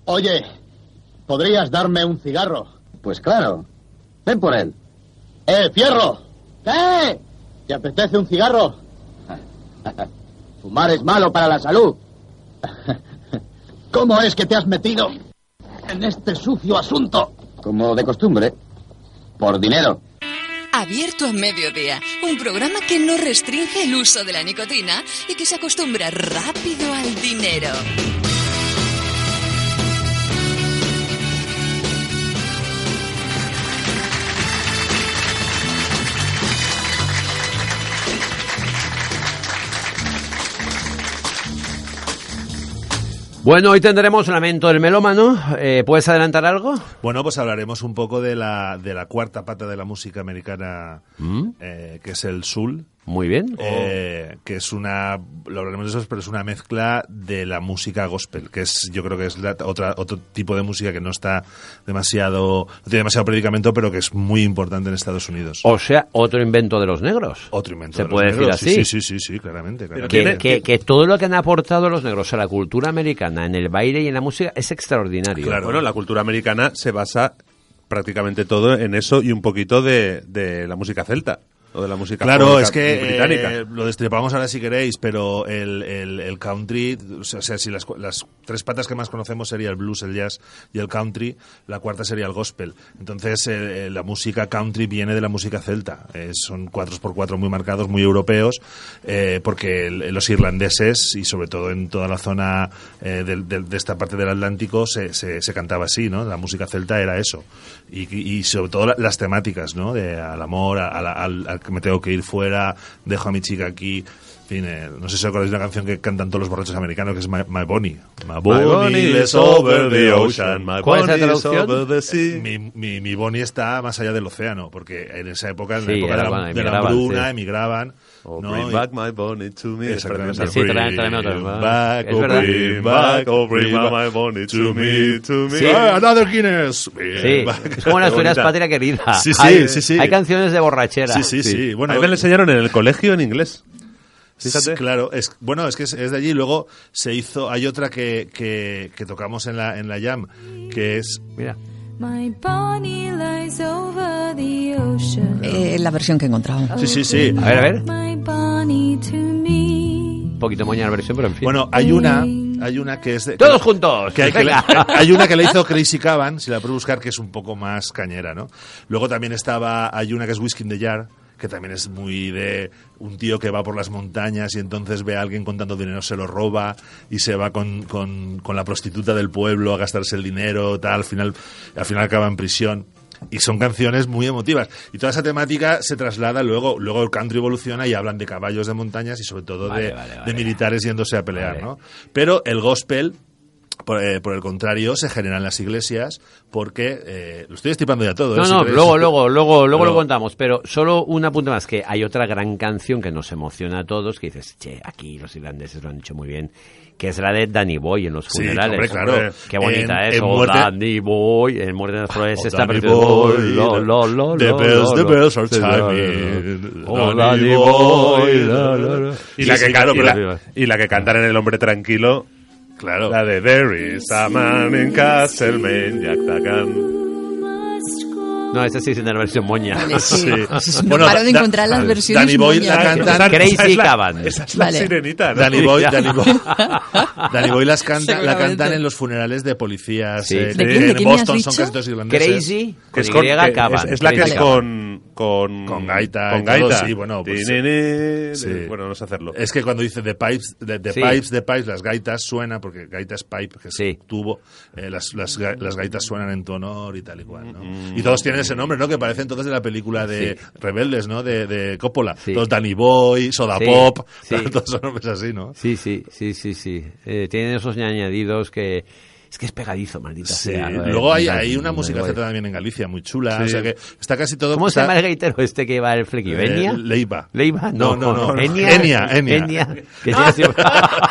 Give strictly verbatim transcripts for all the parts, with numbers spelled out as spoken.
Oye, ¿podrías darme un cigarro? Pues claro. Ven por él. ¡Eh, Fierro! ¿Qué? ¿Te apetece un cigarro? Fumar es malo para la salud. ¿Cómo es que te has metido en este sucio asunto? Como de costumbre. Por dinero. Abierto a mediodía, un programa que no restringe el uso de la nicotina y que se acostumbra rápido al dinero. Bueno, hoy tendremos Lamento del Melómano. Eh, ¿Puedes adelantar algo? Bueno, pues hablaremos un poco de la, de la cuarta pata de la música americana, ¿Mm? eh, que es el soul. Muy bien. Eh, oh. Que es una, lo hablaremos de eso, pero es una mezcla de la música gospel, que es, yo creo que es la, otra, otro tipo de música que no está demasiado, no tiene demasiado predicamento, pero que es muy importante en Estados Unidos. O sea, otro invento de los negros. Otro invento ¿Se de puede los negros? decir así? Sí, sí, sí, sí, claramente. claramente. Que, que, que todo lo que han aportado los negros a la cultura americana, en el baile y en la música, es extraordinario. Claro. Bueno, la cultura americana se basa prácticamente todo en eso y un poquito de, de la música celta. O de la música claro, es que británica. Eh, lo destripamos ahora si queréis, pero el, el, el country, o sea, si las, las tres patas que más conocemos sería el blues, el jazz y el country, la cuarta sería el gospel. Entonces, eh, la música country viene de la música celta. Eh, son cuatro por cuatro muy marcados, muy europeos, eh, porque el, los irlandeses, y sobre todo en toda la zona eh, de, de, de esta parte del Atlántico, se, se, se cantaba así, ¿no? La música celta era eso. Y, y sobre todo las temáticas, ¿no? De, al amor, a, a, al, al que me tengo que ir fuera, dejo a mi chica aquí. En fin, eh, no sé si os acordáis de una canción que cantan todos los borrachos americanos, que es My, My Bonnie. My Bonnie, My Bonnie is over the ocean. My ¿Cuál Bonnie es la traducción? Over the sea. Mi, mi, mi Bonnie está más allá del océano, porque en esa época, en sí, la época de la, bueno, de la hambruna, sí. emigraban. Oh, no, bring y, back my Bonnie to me. Exactamente. Sí, tráeme, tráeme otro. Back, Es oh, verdad. bring back, oh, bring back my Bonnie to me, to me. Sí. Ah, another Guinness. Sí, es como las Asturias Patria Querida. Sí, sí, hay, sí, sí. Hay canciones de borrachera. Sí, sí, sí. sí. Bueno, a mí me lo enseñaron en el colegio en inglés. Fíjate. Claro, es, bueno, es que es, es de allí. Luego se hizo, hay otra que, que, que tocamos en la, en la jam, que es... Mira. My Bonnie lies over the ocean. Eh, la versión que he encontrado. Sí, sí, sí. A ver, a ver. My Bonnie to me. Un poquito moña la versión, pero en fin. Bueno, hay una, hay una que es de... ¡Todos que, juntos! Que hay, que le, hay una que le hizo Crazy Caban, si la puedo buscar, que es un poco más cañera, ¿no? Luego también estaba, hay una que es Whiskey in the Jar, que también es muy de un tío que va por las montañas y entonces ve a alguien contando dinero, se lo roba y se va con, con, con la prostituta del pueblo a gastarse el dinero, tal, al final, al final acaba en prisión. Y son canciones muy emotivas. Y toda esa temática se traslada luego, luego el country evoluciona y hablan de caballos de montañas y sobre todo vale, de, vale, vale. de militares yéndose a pelear, vale. ¿no? Pero el gospel... Por, eh, por el contrario, se genera en las iglesias porque... Eh, lo estoy estipando ya todo. No, ¿eh? no, Si luego, queréis, luego, luego, luego pero... lo contamos. Pero solo un apunte más, que hay otra gran canción que nos emociona a todos, que dices, che, aquí los irlandeses lo han dicho muy bien, que es la de Danny Boy en los Sí, funerales. hombre, claro. Qué bonita En- es. en Oh, muerte- Danny Boy, en Muerte de las Flores Oh, está Danny precioso. Boy, Lo, lo, lo, the lo, bells, lo, the lo. bells are Sí, chiming. Oh, Danny Danny Boy, Boy. la, la, la, la, la. la. Y la, Sí, que, claro, y, pero- la, y la que cantan en El Hombre Tranquilo, Claro. la de There is a man in Castlemaine, Jack Dagan. No, esta sí es en la versión moña. Vale, sí. Sí. No Bueno, paro de Da- encontrar las versiones Danny Boy moñas. la canta- Crazy Esa es la- Caban. Esa es la Vale. sirenita, ¿no? Danny Boy, Danny Boy, Danny Boy las canta, la Seguramente. cantan en los funerales de policías. Sí. eh, ¿De que quién? ¿De en quién me has Boston son dicho? casi todos irlandeses. Crazy, Que con es, con, Y que Caban. es, es la que Crazy es Caban. con, con... Con gaita Con y todo, gaita. sí, bueno, pues, Tinini, sí. Bueno, no sé hacerlo. Es que cuando dice the pipes, the, the Sí. pipes, the pipes, las gaitas suena, porque gaita es pipe, que es Sí. tubo, eh, las, las, ga- las gaitas suenan en tu honor y tal y cual, ¿no? Y todos tienen ese nombre, ¿no? Que parecen todos de la película de Sí. Rebeldes, ¿no? De, de Coppola. Sí. Todos Danny Boy, Soda Sí, Pop, sí. todos son nombres así, ¿no? Sí, sí, sí, sí, sí. Eh, tienen esos añadidos que... Es que es pegadizo, maldita Sí. sea. ¿no? Luego hay, Eh, hay una Danny música Boy. celta también en Galicia, muy chula. Sí. O sea que está casi todo... ¿Cómo se está- llama el gaitero este que va el flequi? ¿Enia? Eh, Leiva. ¿Leiva? No, No, no, no. Enia. Enia, Enia. Enia. Que llega siempre...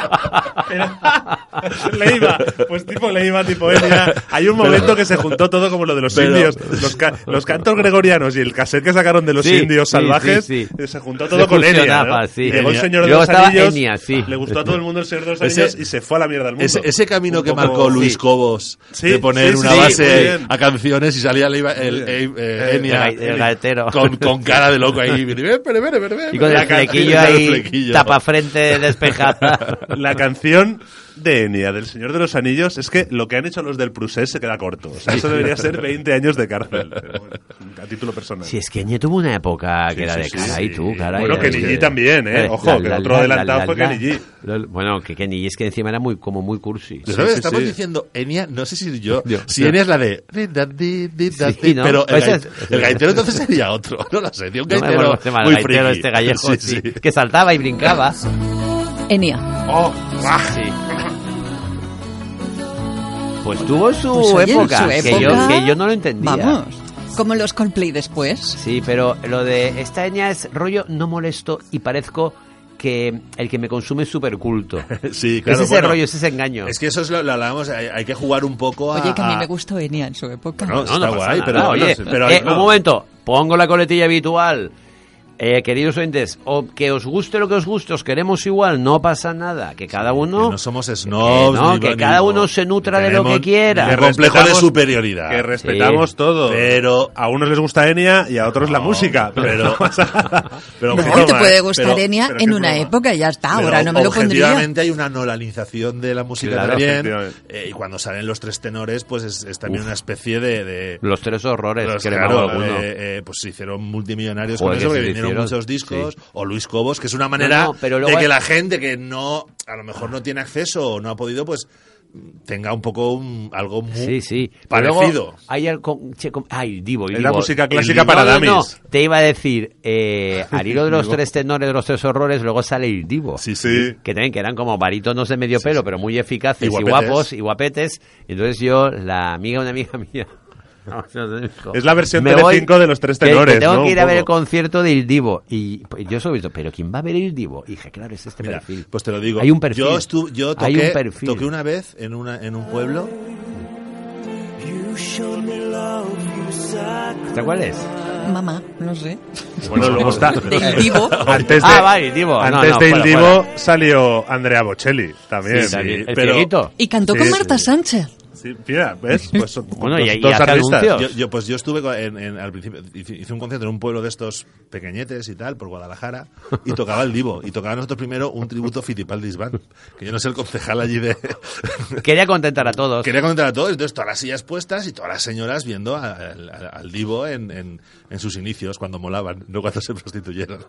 Leiva, pues tipo Leiva, tipo Enya. Hay un momento que se juntó todo como lo de los Pero- indios. Los, ca- los cantos gregorianos y el cassette que sacaron de los Sí, indios sí, salvajes, sí, sí. eh, se juntó todo Se con Enya. fusionaba, ¿no? sí. Y llegó el Enya. Señor de Luego los estaba Anillos, Enya, sí. le gustó a todo el mundo el Señor de los Ese- Anillos y se fue a la mierda del mundo. Ese, ese camino Un que poco- marcó Louis Luis Cobos Sí, de poner sí, sí, una sí, muy base bien. a canciones y salía el, el, el, eh, Enya el, el gaetero. con, con cara de loco ahí. Ven, ven, ven, ven, ven. Y con La el canción, flequillo con el ahí, flequillo. tapafrente despejada. La canción de Enya, del Señor de los Anillos, es que lo que han hecho los del Prusés se queda corto. O sea, eso debería ser veinte años de cárcel. Pero bueno, a título personal. Si es que Enya tuvo una época que Sí, era sí, de sí, cara y sí. tú, cara. Bueno, y- Kenny G también, ¿eh? Ojo, que otro adelantado fue Kenny G. la- Bueno, que Kenny G es que encima era muy, como muy cursi. ¿De sabes? sí, Estamos sí. diciendo Enya, no sé si yo, Yo. si Enya es la de Sí, ¿no? pero el, Pues gait- es- el gaitero entonces sería otro, no lo sé, de un No me gaitero acuerdo cómo se llama, el muy gaitero friki. este gallego, Sí, sí, sí. que saltaba y brincaba. Enya. Oh, ah. Sí. Pues tuvo su, Pues, oye, en época, su que, época, yo, que yo no lo entendía. Vamos, como los Coldplay después. Sí, pero lo de esta Enya es rollo no molesto y parezco que el que me consume es súper culto. Sí, claro, es ese bueno, rollo, es ese engaño. Es que eso es lo, lo hablábamos, hay, hay que jugar un poco a... Oye, que a mí a- me gustó Enya en su época. No, está pasa guay, nada, pero, oye, no sé, pero eh, no. un momento, pongo la coletilla habitual. Eh, queridos oyentes, o que os guste lo que os guste, os queremos igual, no pasa nada, que cada uno... que no somos snobs, que, no, ni- que ni- cada uno se nutra de lo que tenemos quiera. ni Que complejo de respetamos- superioridad. Que respetamos Sí. todo. Pero- a unos les gusta Enya y a otros la música. pero- no pasa nada. pero No, broma, te puede ¿eh? gustar Pero- Enya pero en qué una broma. época y ya está. Pero Ahora no me lo pondría. objetivamente hay una nolanización de la música Claro, también, efectivamente. eh, y cuando salen los tres tenores pues es, es también una especie de, de Los tres horrores, los- que le claro, mamo alguno. eh, eh, pues se hicieron multimillonarios Joder, con eso que porque se vendieron hicieron, muchos discos, sí. o Luis Cobos, que es una manera No, no, pero luego de que hay- la gente que no, a lo mejor no tiene acceso o no ha podido, pues tenga un poco un- algo muy Sí, sí. Pero parecido. luego hay algo, che, com- ay, Divo, Es Divo. la música El clásica Divo. para No, no, no. dummies. Te iba a decir, eh, al hilo de los tres tenores, de los tres horrores, luego sale el Divo. Sí, sí. Que también que eran como barítonos de medio pelo, pero muy eficaces Y y, guapetes. guapos y guapetes. Entonces yo, la amiga de una amiga mía... Es la versión me Telecinco voy- de los tres que- tenores, que tengo ¿no? que ir Un a ver el poco. concierto del Divo. Y pues, yo solo he visto, ¿pero quién va a ver el Divo? Y dije, claro, es este Mira, perfil. pues te lo digo. Hay un perfil. Yo, estu- yo Hay toqué, un perfil. toqué una vez en, una, en un pueblo. ¿Sabes cuál es? Mamá, no sé. Bueno, luego está. Del Divo. Antes de, Ah, vale, Divo. No, Antes no, del fuera, Divo fuera. salió Andrea Bocelli también. Sí, también. ¿El pero- cieguito? Y cantó Sí, con sí, Marta sí. Sánchez. Sí, mira, ¿ves? Pues son Bueno, dos, y- y dos hace artistas. anuncios. Yo, yo, pues yo estuve co- en, en- al principio, hice, hice un concierto en un pueblo de estos pequeñetes y tal, por Guadalajara, y tocaba el Divo. Y tocaba nosotros primero un tributo a Fitipaldis Band, que yo no sé el concejal allí de... Quería contentar a todos. Quería contentar a todos, entonces todas las sillas puestas y todas las señoras viendo a- al, al- al Divo en, en, en sus inicios, cuando molaban, no cuando se prostituyeron.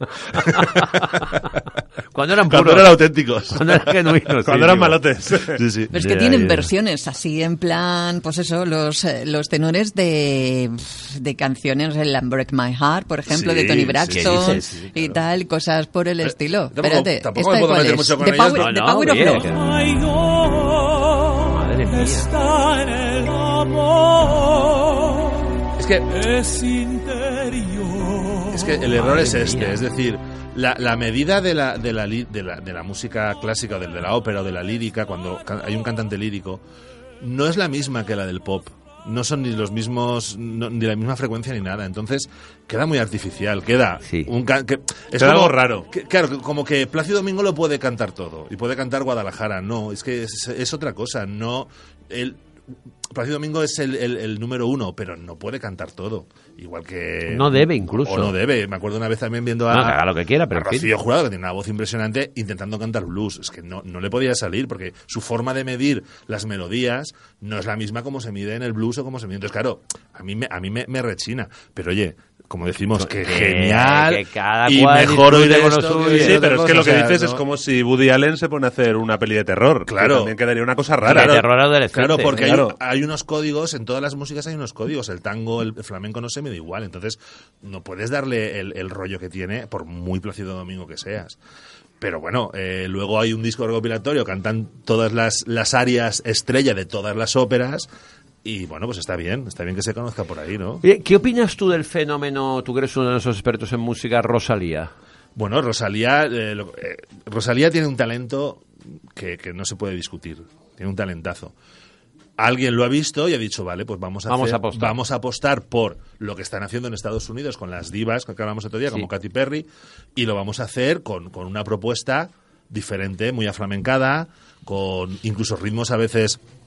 Cuando eran Cuando puros. eran auténticos. Cuando eran genuinos. Cuando sí, eran digo. malotes. Sí, sí. Pero es que Ya, tienen ya. versiones así en plan, pues eso, los, eh, los tenores de, de canciones, el Unbreak My Heart, por ejemplo, Sí, de Tony sí, Braxton ¿qué dices? Sí, y tal, cosas por el estilo. tampoco- Espérate, tampoco me ¿esta puedo cuál meter es? mucho con The ellos, Power, no, The no, Power of bien. Love. Madre mía. Es que... Es que el error es este, mía. es decir, la, la medida de la, de, la, li- de, la, de la música clásica, o de, de la ópera o de la lírica, cuando ca- hay un cantante lírico, no es la misma que la del pop. No son ni los mismos, no- ni la misma frecuencia ni nada. Entonces, queda muy artificial, queda Sí. un ca- que, es Queda como- algo raro. que- claro, como que Plácido Domingo lo puede cantar todo y puede cantar Guadalajara. No, es que es, es otra cosa. No, el, Plácido Domingo es el, el- el número uno, pero no puede cantar todo. Igual que... No debe, incluso. O no debe. Me acuerdo una vez también viendo a, No, que haga lo que quiera, pero a en fin. Rocío Jurado, que tiene una voz impresionante, intentando cantar blues. Es que no, no le podía salir, porque su forma de medir las melodías no es la misma como se mide en el blues o como se mide. Entonces, claro, a mí me, a mí me, me rechina. Pero oye, como decimos, que, Que- genial. que cada y cual mejor oír disfrute con lo esto suyo. que oír Sí, otra pero es que cosa, lo que o sea, dices no- es como si Woody Allen se pone a hacer una peli de terror. que Claro. también quedaría una cosa rara. De terror adolescente. Claro, porque hay- Claro. Hay, unos códigos, en todas las músicas hay unos códigos. El tango, el flamenco no se mide igual. Entonces, no puedes darle el, el rollo que tiene, por muy Plácido Domingo que seas. Pero bueno, eh, luego hay un disco recopilatorio, cantan todas las, las arias estrella de todas las óperas. Y bueno, pues está bien, está bien que se conozca por ahí, ¿no? Oye, ¿qué opinas tú del fenómeno, tú que eres uno de esos expertos en música, Rosalía? Bueno, Rosalía, eh, lo- eh, Rosalía tiene un talento que, que no se puede discutir. Tiene un talentazo. Alguien lo ha visto y ha dicho, vale, pues vamos a, Vamos hacer- a apostar. vamos a apostar por lo que están haciendo en Estados Unidos con las divas que hablamos otro día, Sí. como Katy Perry, y lo vamos a hacer con, con una propuesta diferente, muy aflamencada, con incluso ritmos a veces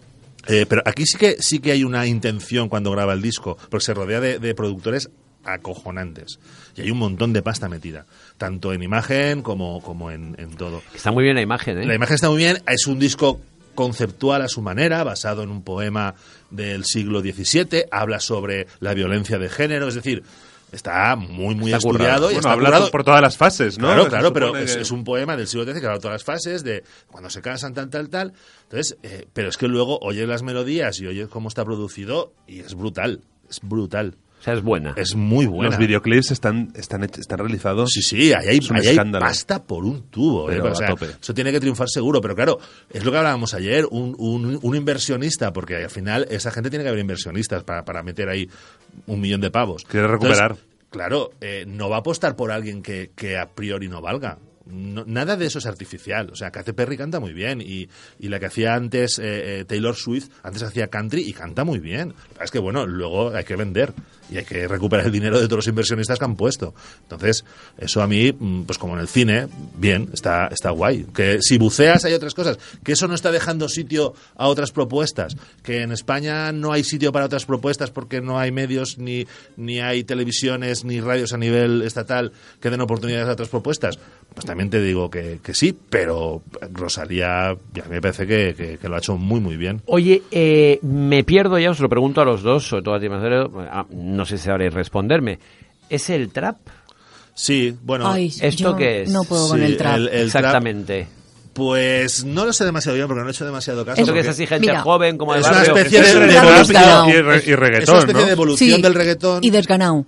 Eh, pero aquí sí que sí que hay una intención cuando graba el disco, porque se rodea de, de productores acojonantes. Y hay un montón de pasta metida, tanto en imagen como, como en, en todo. Está muy bien la imagen, ¿eh? La imagen está muy bien, es un disco conceptual a su manera, basado en un poema del siglo diecisiete, habla sobre la violencia de género, es decir, está muy, muy Está estudiado. currado. Y Bueno, está habla currado. por todas las fases, ¿no? Claro, Se claro, pero supone es, que- es un poema del siglo trece que habla de todas las fases, de cuando se casan, tal, tal, tal. Entonces, eh, pero es que luego oyes las melodías y oyes cómo está producido y es brutal, es brutal. O sea, es buena. Es muy buena. Los videoclips están, están, hech- están realizados. Sí, sí, ahí hay, Es un ahí hay escándalo. pasta por un tubo. Pero ¿eh? O a sea, tope. eso tiene que triunfar seguro. Pero claro, es lo que hablábamos ayer, un, un, un inversionista, porque al final esa gente tiene que haber inversionistas para, para meter ahí un millón de pavos. Quiere recuperar. Entonces, claro, eh, no va a apostar por alguien que, que a priori no valga. No- nada de eso es artificial. O sea, Katy Perry canta muy bien y, y la que hacía antes eh, eh, Taylor Swift, antes hacía country y canta muy bien. Lo que pasa es que, bueno, luego hay que vender y hay que recuperar el dinero de todos los inversionistas que han puesto. Entonces, eso a mí, mm, pues como en el cine, bien, está, está guay. Que si buceas hay otras cosas. Que eso no está dejando sitio a otras propuestas. Que en España no hay sitio para otras propuestas porque no hay medios, ni, ni hay televisiones, ni radios a nivel estatal que den oportunidades a otras propuestas. Pues también te digo que, que sí, pero Rosalía, a mí me parece que, que, que lo ha hecho muy, muy bien. Oye, eh, me pierdo ya, os lo pregunto a los dos, sobre todo a ti, Marcelo, ah, no sé si sabréis responderme. ¿Es el trap? Sí, bueno, Ay, ¿esto yo qué es? no puedo sí, con el trap. el- el trap, Exactamente. pues no lo sé demasiado bien porque no he hecho demasiado caso. ¿Esto que porque es así, gente Mira, joven, como de es una barrio? especie Es de- de de trap evolución. y, re- y es una reggaetón, especie ¿no? de evolución del reggaetón. Y desganado.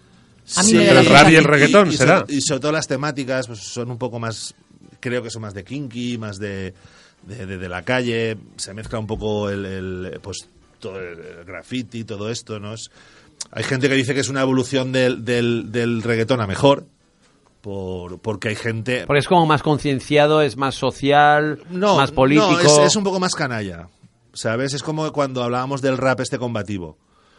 A mí Sí, me da la el rap y el sensación. reggaetón, y, ¿será? sobre, y sobre todo las temáticas pues, son un poco más, creo que son más de kinky, más de, de, de- de la calle, se mezcla un poco el, el, pues todo el, el graffiti, todo esto, ¿no? Es, hay gente que dice que es una evolución del, del, del reggaetón a mejor, por, porque hay gente... Porque es como más concienciado, es más social, No, más político. no, es, es un poco más canalla, ¿sabes? Es como cuando hablábamos del rap este combativo.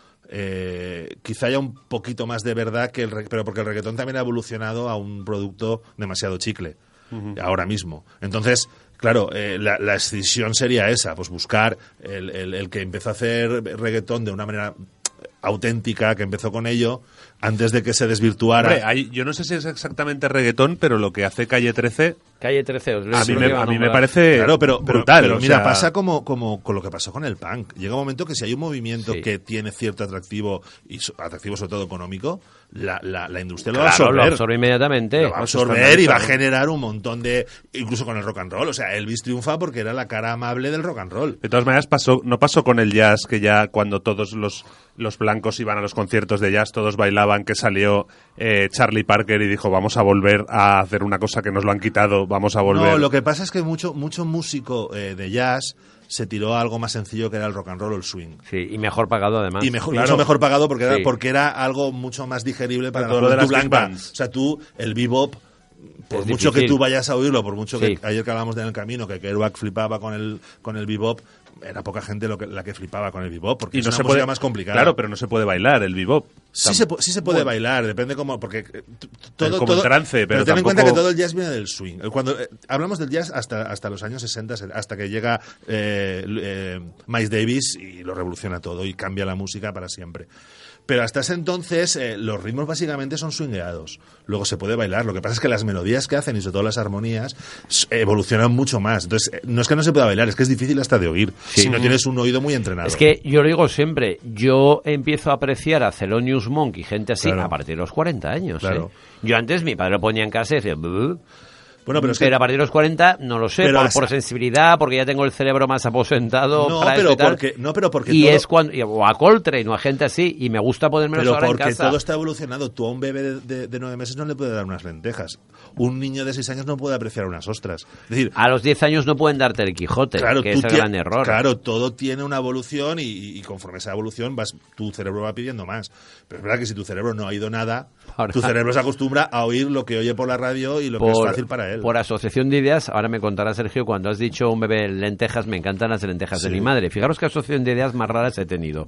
Eh, quizá haya un poquito más de verdad que el re- pero porque el reggaetón también ha evolucionado a un producto demasiado chicle ahora mismo. Entonces, claro, eh, la, la escisión sería esa, pues buscar el, el- el que empezó a hacer reggaetón de una manera auténtica, que empezó con ello, antes de que se desvirtuara. Hombre, hay- yo no sé si es exactamente reggaetón, pero lo que hace Calle trece, Calle trece. os lo a mí juro me, que va a mí me nombrar. parece Claro, pero, pero, brutal. pero o mira, sea, pasa como, como con lo que pasó con el punk. Llega un momento que si hay un movimiento Sí. que tiene cierto atractivo, y so- atractivo sobre todo económico, la, la, la industria lo va a Claro, lo absorber. absorbe inmediatamente. Lo va a Eso está absorber y va a claro. generar un montón de... Incluso con el rock and roll. O sea, Elvis triunfa porque era la cara amable del rock and roll. De todas maneras, pasó, no pasó con el jazz, que ya cuando todos los, los blancos iban a los conciertos de jazz, todos bailaban, que salió eh, Charlie Parker y dijo, vamos a volver a hacer una cosa que nos lo han quitado, vamos a volver. No, lo que pasa es que mucho, mucho músico eh, de jazz se tiró a algo más sencillo que era el rock and roll o el swing. Sí, y mejor pagado además. Y mejor, Claro. mucho mejor pagado porque, Sí. era, porque era algo mucho más digerible para Todo la lo de juventud las big blanca. bands. O sea, tú, el bebop, por Es mucho difícil. que tú vayas a oírlo, por mucho Sí. que ayer que hablamos de En el Camino, que Kerouac flipaba con el, con el bebop, era poca gente lo que, la que flipaba con el bebop, porque y es no una se música puede, más complicada. Claro, pero no se puede bailar el bebop. Sí se, pu- sí se puede bailar, depende cómo, porque eh, t- todo, Como en todo- trance, pero ten en tampoco- cuenta que todo el jazz viene del swing. Eh, Cuando eh, hablamos del jazz hasta hasta los años sesenta, se- hasta que llega eh, l- eh, Miles Davis y lo revoluciona todo y cambia la música para siempre. Pero hasta ese entonces eh, los ritmos básicamente son swingueados. Luego se puede bailar. Lo que pasa es que las melodías que hacen y sobre todo las armonías s- evolucionan mucho más. Entonces, eh, no es que no se pueda bailar, es que es difícil hasta de oír. Sí. Si no tienes un oído muy entrenado. Es que yo lo digo siempre, yo empiezo a apreciar a Thelonious Monk y gente así Claro. a partir de los cuarenta años. Claro. ¿eh? Yo antes mi padre lo ponía en casa y decía... "Buh". Bueno, pero pero, es que- a partir de los cuarenta no lo sé, Pero por, hasta- por sensibilidad, porque ya tengo el cerebro más aposentado No, para pero eso y tal. porque- no, pero porque y todo- es cuando y- o a Coltrane o a gente así y me gusta ponérmelo Pero ahora en porque casa. todo está evolucionado. Tú a un bebé de, de- de nueve meses no le puedes dar unas lentejas. Un niño de seis años no puede apreciar unas ostras. Es decir, A los diez años no pueden darte el Quijote, claro, que tú es el tie- gran error. Claro, todo tiene una evolución y, y conforme esa evolución vas, tu cerebro va pidiendo más. Pero es verdad que si tu cerebro no ha oído nada, Ahora- tu cerebro se acostumbra a oír lo que oye por la radio y lo que es fácil para él. por asociación de ideas, ahora me contará Sergio, cuando has dicho un bebé lentejas, me encantan las lentejas de Sí. mi madre. Fijaros qué asociación de ideas más raras he tenido.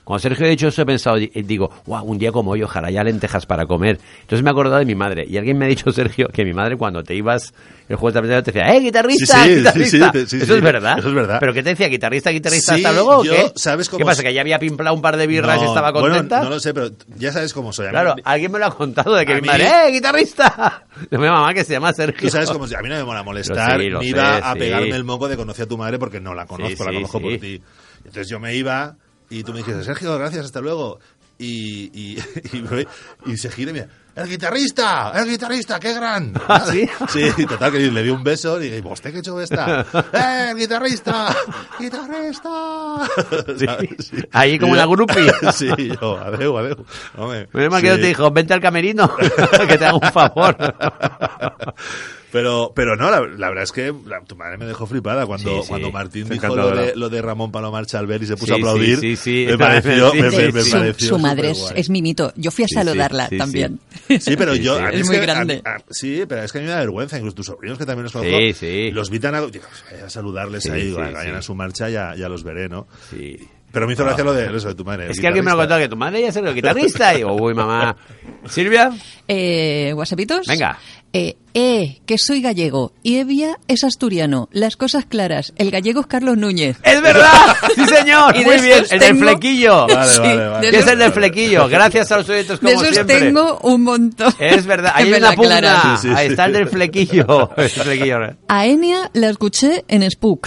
Cuando Sergio ha dicho eso he pensado, digo, wow, un día como hoy, ojalá haya lentejas para comer. Entonces me he acordado de mi madre. Y alguien me ha dicho, Sergio, que mi madre cuando te ibas el jueves de la mañana te decía, ¡eh, guitarrista, Sí, sí, guitarrista! sí, sí, sí, eso sí, es verdad. eso es verdad. ¿Pero qué te decía? ¿Guitarrista, guitarrista Sí, hasta luego o yo, qué? ¿sabes cómo ¿Qué pasa? es? ¿Que ya había pimplado un par de birras y No, estaba contenta? Bueno, no lo sé, pero ya sabes cómo soy. A mí- Claro, alguien me lo ha contado de que A mi mí- madre, ¡eh, guitarrista! De mi mamá que se llama Sergio. Tú sabes cómo soy. A mí no me mola molestar, Lo sé, lo ni sé, iba a sí. pegarme el moco de conocer a tu madre porque no la conozco, Sí, la sí, conozco sí. por ti. Entonces yo me iba y tú me dijiste, Sergio, gracias, hasta luego. Y, y, y, me- y se gira y me dice, ¡el guitarrista! ¡El guitarrista! ¡Qué gran! ¿Ah, sí? Sí, total, que le di un beso y dije, ¿usted qué hecho está? ¡Eh, el guitarrista! ¡Guitarrista! Sí. ¿Sabes? Sí. Ahí como Y una yo- groupie. Sí, yo, adeu, adeu. Hombre, Me imagino sí. que te dijo, vente al camerino, que te haga un favor. Pero, pero no, la, la verdad es que la- tu madre me dejó flipada cuando, Sí, sí. cuando Martín Se dijo encantó, lo de, ¿verdad? lo de Ramón Palomar Chalver y se puso Sí, a aplaudir. sí, sí, sí. Me pareció, Sí, me, sí, me- me sí. Su, pareció su madre es, superguay. es mi mito. Yo fui a Sí, saludarla sí, sí, también. Sí, pero yo... Sí, a sí. mí Es que- muy a- grande. a- sí, pero es que a mí me da vergüenza. Incluso tus sobrinos, que también los conozco, Sí, sí. los vi tan... A, digo, a saludarles Sí, ahí, sí, digo, vayan sí. a su marcha, ya, ya los veré, ¿no? Sí. Pero me hizo gracia lo de, eso de tu madre. Es que alguien me lo ha contado que tu madre ya es el guitarrista. Y digo, uy, mamá. Silvia, Eh, ¿Whatsappitos? venga. Eh, eh, que soy gallego. Y Evia es asturiano. Las cosas claras. El gallego es Carlos Núñez. ¡Es verdad! ¡Sí, señor! Y de Muy bien. esos El del tengo- flequillo. Vale, Sí, vale, vale. de ¿Qué es esos- el del flequillo? Gracias a los oyentes, De como esos siempre. tengo un montón. Es verdad. Que Ahí me hay la una pugna. aclaran. Sí, sí, Ahí sí. está el del flequillo. El flequillo. A Enya la escuché en Spook.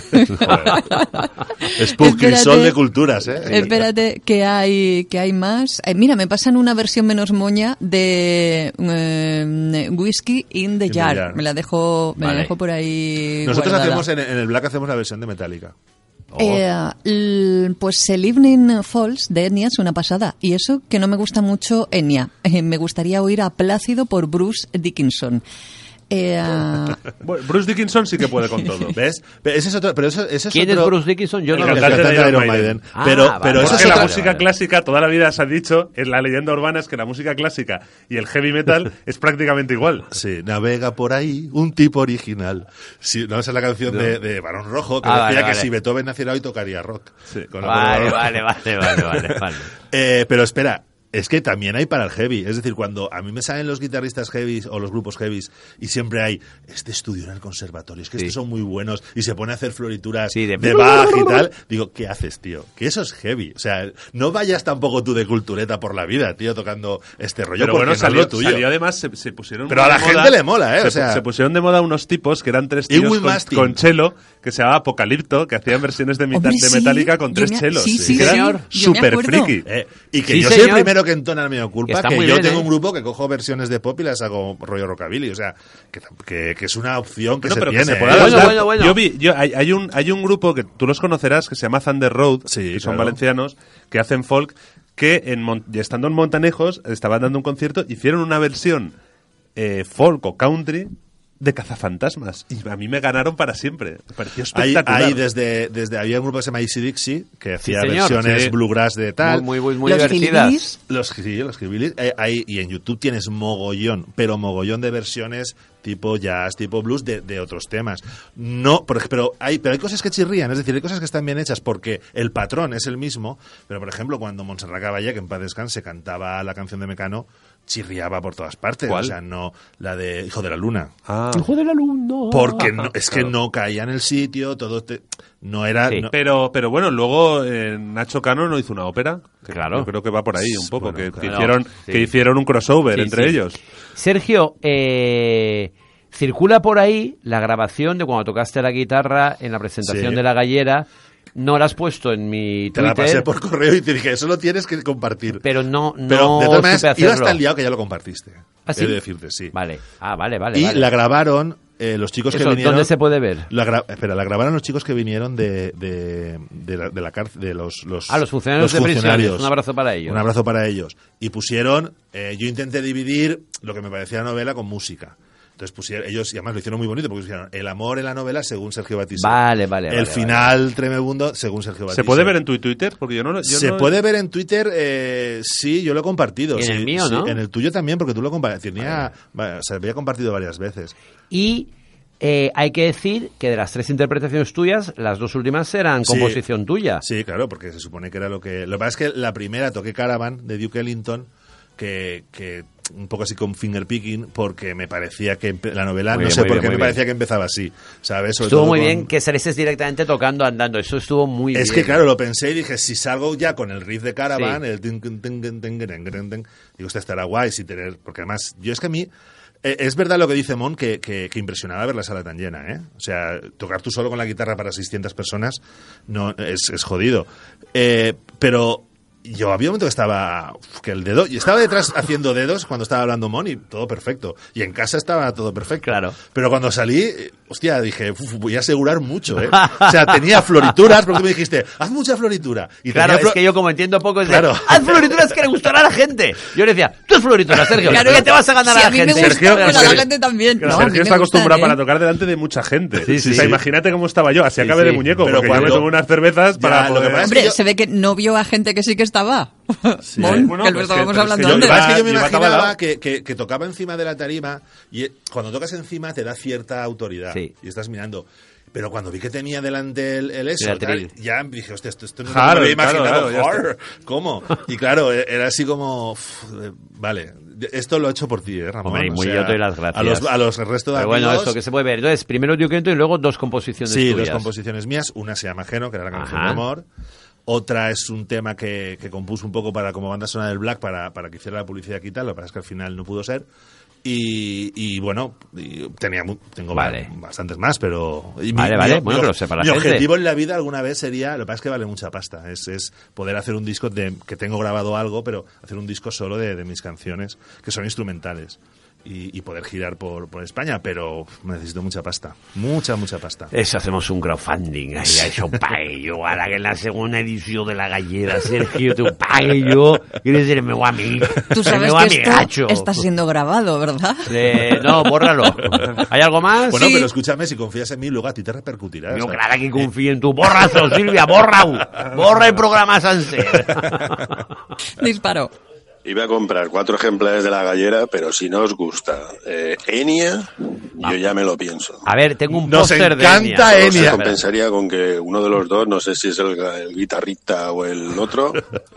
Spooky, Espérate. sol de culturas, ¿eh? Espérate, que hay, que hay más. Eh, mira, me pasan una versión menos moña de eh, Whiskey in the In the Jar. Jar. Me la dejo, me Vale. la dejo por ahí. Nosotros guardada. hacemos en, en el Black hacemos la versión de Metallica. Eh, l- pues el Evening Falls de Enya es una pasada. Y eso que no me gusta mucho Enya. Eh, me gustaría oír a Plácido por Bruce Dickinson. Eh, Bueno, Bruce Dickinson sí que puede con todo. ¿Ves? Pero ese es otro... Pero eso, ese es ¿Quién otro- es Bruce Dickinson? Yo El no lo El sé. cantante cantante de de Iron Iron Maiden. Maiden. Ah, pero, vale. pero eso Porque es la otra- música clásica, toda la vida se ha dicho, en la leyenda urbana es que la música clásica y el heavy metal es prácticamente igual. Sí, navega por ahí un tipo original. Sí, no, esa es la canción de, de Barón Rojo, que Ah, decía vale, que vale. si Beethoven naciera hoy tocaría rock. Sí. Con la Vale, palabra- vale, vale, vale, vale, vale. Eh, pero espera, es que también hay para el heavy. Es decir, cuando a mí me salen los guitarristas heavy o los grupos heavy y siempre hay este estudio en el conservatorio, es que Sí. estos son muy buenos y se pone a hacer florituras Sí, de- de Bach y tal. Digo, ¿qué haces, tío? Que eso es heavy. O sea, no vayas tampoco tú de cultureta por la vida, tío, tocando este rollo. Pero porque bueno, no es salió, lo tuyo. salió además, se, se pusieron Pero a muy la de gente moda- le mola, ¿eh? Se, O sea- se pusieron de moda unos tipos que eran tres Y tíos Will con, Mastin. con chelo, que se llamaba Apocalipto, que hacían versiones de, meta- Hombre, de sí, Metallica con yo tres me- chelos. sí, sí, que sí, eran señor. Yo me súper acuerdo. friki. Eh, y que Sí, yo soy el señor. primero que entona el medio culpa, Está que muy yo bien, tengo ¿eh? un grupo que cojo versiones de pop y las hago rollo rockabilly. O sea, que, que, que es una opción que No, se pero tiene. que se ¿eh? pueda Bueno, adaptar. bueno, bueno. Yo vi, yo, hay, hay un, hay un grupo que tú los conocerás que se llama Thunder Road, Sí, que son claro. valencianos, que hacen folk, que en, Mon- estando en Montanejos, estaban dando un concierto, hicieron una versión eh, folk o country de Cazafantasmas. Y a mí me ganaron para siempre. Me pareció Hay, espectacular. hay desde, desde había un grupo que se llama Easy Dixie que hacía señor. versiones Sí. bluegrass de tal. Muy, muy, muy Los divertidas. Hillbillies. Los, sí, los hillbillies. Eh, hay- y en YouTube tienes mogollón, pero mogollón de versiones tipo jazz, tipo blues de, de otros temas. No, por ej- pero hay, pero hay cosas que chirrían, es decir, hay cosas que están bien hechas porque el patrón es el mismo, pero por ejemplo cuando Montserrat Caballé, que en paz descanse, cantaba la canción de Mecano, chirriaba por todas partes. ¿Cuál? O sea, no la de Hijo de la Luna. Ah. Hijo del alumno. Porque no, es que Claro. no caía en el sitio, todo te- no era... Sí. no- Pero, pero bueno, luego eh, Nacho Cano no hizo una ópera. Que Claro. Yo creo que va por ahí un poco, Bueno, que, que claro. hicieron, Sí. que hicieron un crossover Sí, entre sí. ellos. Sergio, eh, circula por ahí la grabación de cuando tocaste la guitarra en la presentación Sí. de La Gallera. No la has puesto en mi Te la Twitter, pasé por correo y te dije, eso lo tienes que compartir. pero no, no Pero de todas maneras, supe hacerlo. ibas tan liado que ya lo compartiste. ¿Ah, sí? He de decirte, sí. Vale, ah, vale, vale. y vale. la grabaron eh, los chicos Eso, que vinieron... ¿dónde se puede ver? La gra- espera, la grabaron los chicos que vinieron de, de, de la, de la cárcel, de los, los, Ah, los funcionarios de prisiones. Un abrazo para ellos. Un abrazo para ellos. Y pusieron, eh, yo intenté dividir lo que me parecía novela con música. Entonces pusieron, ellos, y además lo hicieron muy bonito, porque pusieron el amor en la novela según Sergio Batiste. Vale, vale, El vale, final tremebundo según Sergio Batiste. ¿Se puede ver en tu Twitter? Porque yo no lo- yo Se no- puede ver en Twitter, eh, sí, yo lo he compartido. Y en sí, el mío, sí, ¿no? En el tuyo también, porque tú lo compartiste. Tenía, va, o sea, había compartido varias veces. Y Eh, hay que decir que de las tres interpretaciones tuyas, las dos últimas eran Sí. composición tuya. Sí, claro, porque se supone que era lo que... Lo que pasa es que la primera toqué Caravan de Duke Ellington, que, que un poco así con finger picking, porque me parecía que empe- la novela, Muy no bien, sé muy por bien, qué muy me bien. parecía que empezaba así, ¿sabes? Sobre Estuvo todo muy con- bien que salieses directamente tocando, andando. Eso estuvo muy Es bien. que claro, lo pensé y dije, si salgo ya con el riff de Caravan, Sí. el tin, tin, tin, tin, tin, tin, tin, tin, digo, usted estará guay sin tener, porque además, yo es que a mí, eh, es verdad lo que dice Mon, que, que, que impresionaba ver la sala tan llena, ¿eh? O sea, tocar tú solo con la guitarra para seiscientas personas no es, es jodido. Eh, pero yo había un momento que estaba, uf, que el dedo, y estaba detrás haciendo dedos cuando estaba hablando Mon y todo perfecto. Y en casa estaba todo perfecto. Claro. Pero cuando salí, eh, hostia, dije, uf, voy a asegurar mucho, ¿eh? O sea, tenía florituras, porque tú me dijiste, haz mucha floritura. Y Claro, tenía es flo- que yo como entiendo poco es de, Claro. haz florituras que le gustará a la gente. Yo le decía, tú haz florituras, Sergio, Claro, ¿qué te vas a ganar si a la a mí me gente? gusta, Sergio, pues a la Sergio- gente también. Claro, No, a mí Sergio me está gustan, acostumbrado ¿eh? para tocar delante de mucha gente. Sí, sí, o sea, sí. imagínate cómo estaba yo, así Sí, acabe de sí. muñeco, Pero porque yo me cuando- tomo unas cervezas Ya, para lo que poder- pasa es Hombre, yo- se ve que no vio a gente que sí que estaba. Mon, Bueno, que lo pues estábamos que- pero es hablando que yo- Lo que antes. pasa es que yo me Lleva imaginaba tabalao. que, que, que tocaba encima de la tarima y eh, cuando tocas encima te da cierta autoridad Sí. y estás mirando. Pero cuando vi que tenía delante el, el eso, El atril. tal, ya dije, hostia, esto, esto no Claro, me lo había claro, imaginado. claro, ya está. Joder, ¿cómo? Y claro, e- era así como, uf, eh, vale, esto lo he hecho por ti, ¿eh, Ramón? Hombre, y O muy sea, yo te doy las gracias. A los, a los el resto de Pero amigos... bueno, esto que se puede ver. Entonces, primero Duke Ellington y luego dos composiciones Sí, tuyas. dos composiciones mías. Una se llama Geno, que era la canción Ajá. de amor. Otra es un tema que, que compuso un poco para como banda sonora del Black para, para que hiciera la publicidad y tal. Lo que pasa es que al final no pudo ser. Y, y bueno, y tenía mu- tengo ba- Vale. bastantes más, pero... y mi- Vale, mi- vale, mi- bueno, que lo sepa la Mi gente. objetivo en la vida alguna vez sería... Lo que pasa es que vale mucha pasta. Es, es poder hacer un disco de que tengo grabado algo, pero hacer un disco solo de, de mis canciones, que son instrumentales. Y, y poder girar por, por España, pero uf, necesito mucha pasta. Mucha, mucha pasta. Eso, hacemos un crowdfunding. Ahí, eso pague yo. Ahora que en la segunda edición de la gallera, Sergio, te pague yo. Quieres decirme a mí. Tú sabes Me va que mi esto gacho. está siendo grabado, ¿verdad? Eh, no, bórralo. ¿Hay algo más? Bueno, Sí. pero escúchame, si confías en mí, luego a ti te repercutirá. Yo, ¿sabes? claro que confío en tu borrazo, Silvia, borra borra el programa Sanser. Disparo. Iba a comprar cuatro ejemplares de la gallera, pero si no os gusta eh, Enya, yo ya me lo pienso. A ver, tengo un Nos póster de encanta Enya. Todo se Enya. compensaría con que uno de los dos, no sé si es el, el guitarrista o el otro,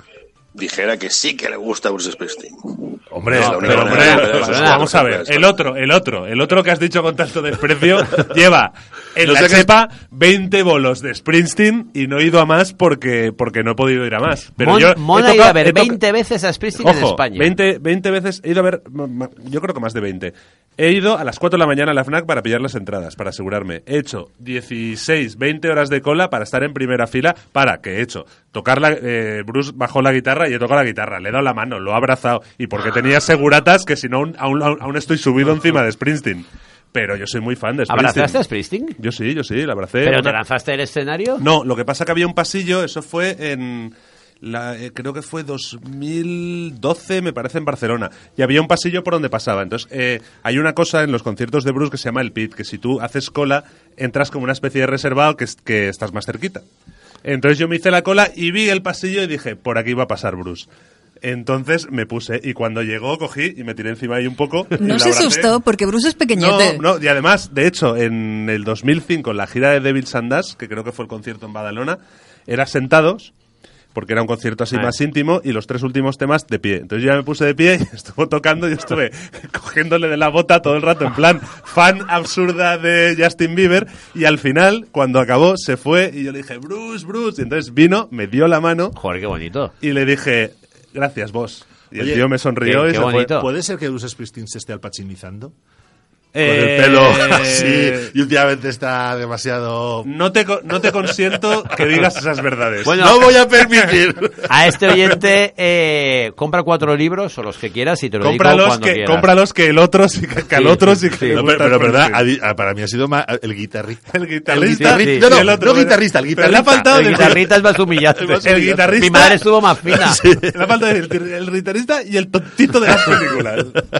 dijera que sí que le gusta Bruce Springsteen. Hombre, Es la no, única Pero, manera hombre, de recuperar esos pero cuatro vamos a ver, ejemplares. el otro, el otro, el otro que has dicho con tanto desprecio lleva en No la sé qué- chepa veinte bolos de Springsteen y no he ido a más porque, porque no he podido ir a más. Pero Mon, yo Mon he ha ido tocado- a ver he toca- veinte veces a Springsteen en Ojo, España. veinte, veinte veces he ido a ver, ma- ma- yo creo que más de veinte. He ido a las cuatro de la mañana a la FNAC para pillar las entradas, para asegurarme. He hecho dieciséis, veinte horas de cola para estar en primera fila, para, que he hecho, tocar la, eh, Bruce bajó la guitarra y he tocado la guitarra, le he dado la mano, lo he abrazado, y porque tenía seguratas que si no, aún, aún, aún estoy subido encima de Springsteen. Pero yo soy muy fan de Springsteen. ¿Abrazaste a Springsteen? Yo sí, yo sí, la abracé. ¿Pero Una- te lanzaste del escenario? no, lo que pasa que había un pasillo, eso fue en... La, eh, creo que fue dos mil doce, me parece, en Barcelona. Y había un pasillo por donde pasaba. Entonces, eh, hay una cosa en los conciertos de Bruce que se llama el pit, que si tú haces cola, entras como una especie de reservado que, es- que estás más cerquita. Entonces yo me hice la cola y vi el pasillo y dije, por aquí va a pasar Bruce. Entonces me puse y cuando llegó cogí y me tiré encima ahí un poco. y No la se abracé. asustó porque Bruce es No, pequeñete. no, y además, de hecho, en el dos mil cinco, en la gira de Devil Sandas, que creo que fue el concierto en Badalona, era sentados, porque era un concierto así Ah. más íntimo, y los tres últimos temas de pie. Entonces yo ya me puse de pie y estuvo tocando y estuve cogiéndole de la bota todo el rato, en plan fan absurda de Justin Bieber, y al final, cuando acabó, se fue y yo le dije, Bruce, Bruce, y entonces vino, me dio la mano Joder, qué bonito. y le dije, gracias, vos. Y el Oye, tío me sonrió qué- y qué se fue. bonito. ¿Puede ser que Bruce Springsteen se esté alpachinizando? Eh, Con el pelo así, y últimamente está demasiado... No te, co- no te consiento que digas esas verdades. Bueno, ¡No voy a permitir! a este oyente, eh, compra cuatro libros o los que quieras y te lo digo cómpralos cuando que, quieras. cómpralos que el otro sí que, que al Sí, otro sí, sí que sí. le No, gusta pero, pero verdad, Springsteen. ha di- ah, para mí ha sido más el guitarrista. El guitarrista. El guitarrista. Sí, No, y no, el otro, no pero- guitarrista, el pero guitarrista. le ha faltado El decir- guitarrista es más humillante. El guitarrista. Mi madre estuvo más fina. Le ha faltado decir el guitarrista y el tontito de las películas.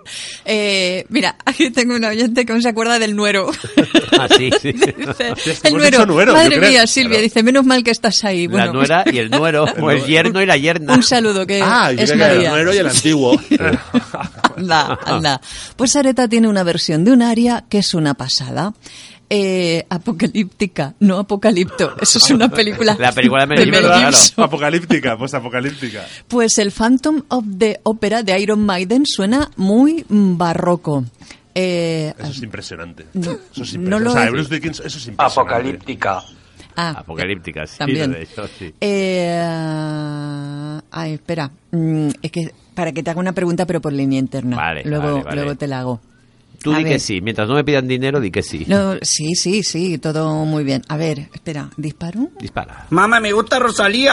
Eh, mira, aquí tengo un oyente que aún se acuerda del nuero. Ah, sí, sí. Dice, Hostia, el hemos nuero. dicho nuero, Madre yo creo. mía, Silvia, Claro. dice, menos mal que estás ahí. La Bueno, nuera y el nuero, o el yerno y la yerna. un saludo, que Ah, yo es creía que era el María. nuero y el antiguo. Anda, anda. Pues Areta tiene una versión de un aria que es una pasada. Eh, apocalíptica, no apocalipto. Eso es una película. La película de de Mel Mel Gibson, claro. Gibson. Apocalíptica, pues apocalíptica. Pues el Phantom of the Opera de Iron Maiden suena muy barroco. Eh, Eso es impresionante. No, Eso es no impresionante. lo o sea, es. Bruce Dickinson, eso es impresionante. Apocalíptica. ah, Apocalíptica, sí, también. de hecho, sí. Eh, ay, espera. Mm, es que para que te haga una pregunta, pero por línea interna. Vale, luego, vale, vale. luego te la hago. Tú A di ver. que sí, mientras no me pidan dinero, di que sí. No, sí, sí, sí, todo muy bien. A ver, espera, ¿disparo? Dispara. Mamá, me gusta Rosalía.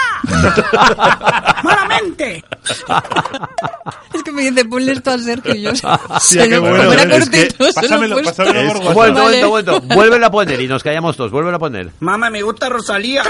¡Malamente! Es que me dice, ponle esto a Sergio y yo. Sí, se qué lo- bueno. como era Es que cortito, se lo he pásamelo, puesto. pásamelo por Es- WhatsApp. Un momento, un Vale. momento, un momento. Vuélvelo a poner y nos callamos todos. Vuélvelo a poner. Mamá, me gusta Rosalía.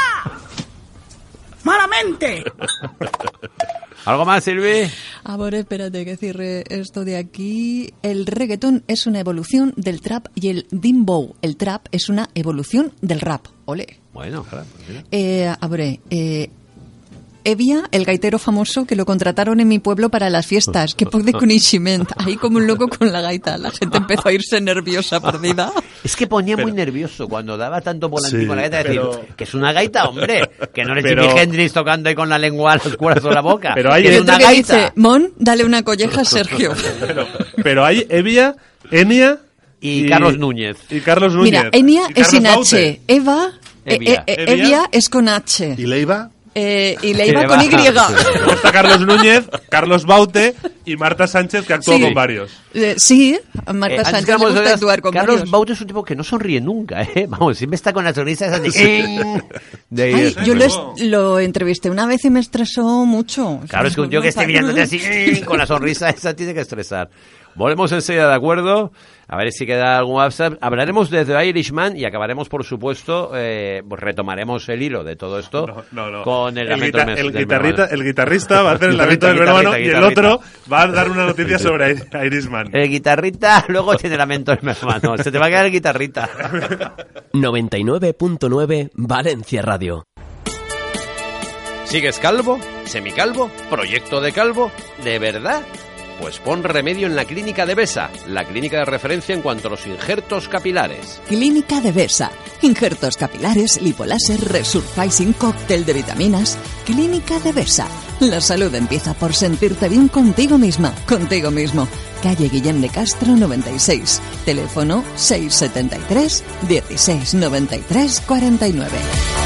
¡Malamente! ¿Algo más, Silvi? Ahora espérate que cierre esto de aquí. El reggaetón es una evolución del trap y el dembow. El trap es una evolución del rap. Ole. Bueno, claro. pues mira. Eh, a ver, eh, Evia, el gaitero famoso que lo contrataron en mi pueblo para las fiestas. Que poc de coneixement. Ahí como un loco con la gaita. La gente empezó a irse nerviosa, perdida. Es que ponía Pero- muy nervioso cuando daba tanto volantín Sí, con la gaita. Decir, pero- que es una gaita, hombre. Que no eres Pero- Jimi Hendrix tocando ahí con la lengua a los cuerdas o la boca. Pero hay que Y es el- otro una que gaita. dice, Mon, dale una colleja a Sergio. Pero, pero hay Evia, Enia Y Carlos Núñez. Y Carlos Núñez. Mira, Enia Y es Carlos sin Baute. H. Eva, eh, Evia. eh, eh, Evia. Evia es con H. ¿Y Leiva? Eh, y Leiva Leiva. con Y. Luego está Carlos Núñez, Carlos Baute y Marta Sánchez, que actuó Sí. con varios. Eh, sí, a Marta Eh, antes Sánchez que le vamos a gusta ver, actuar con Carlos varios. Baute es un tipo que no sonríe nunca, ¿eh? Vamos, siempre está con la sonrisa esa de... de Ay, yo lo, Pero- es- lo entrevisté una vez y me estresó mucho. Claro, es que un tío que esté mirándote así, con la sonrisa esa, tiene que estresar. Volvemos enseguida, ¿de acuerdo? A ver si queda algún WhatsApp. Hablaremos de The Irishman y acabaremos, por supuesto, eh, pues retomaremos el hilo de todo esto No, no, no. con el, el, lamento guita- del mes- el del guitarrita, Menormano. el guitarrista va a hacer el lamento del Guitarrita, verano y el guitarrita. otro va a dar una noticia sobre Irishman. El guitarrita luego tiene lamento del hermano. Se te va a quedar el guitarrita. noventa y nueve punto nueve Valencia Radio. ¿Sigues calvo? ¿Semicalvo? ¿Proyecto de calvo? ¿De verdad? Pues pon remedio en la Clínica de Besa, la clínica de referencia en cuanto a los injertos capilares. Clínica de Besa. Injertos capilares, lipoláser, resurfacing, cóctel de vitaminas. Clínica de Besa. La salud empieza por sentirte bien contigo misma, contigo mismo. Calle Guillem de Castro noventa y seis. Teléfono seis setenta y tres, dieciséis noventa y tres, cuarenta y nueve.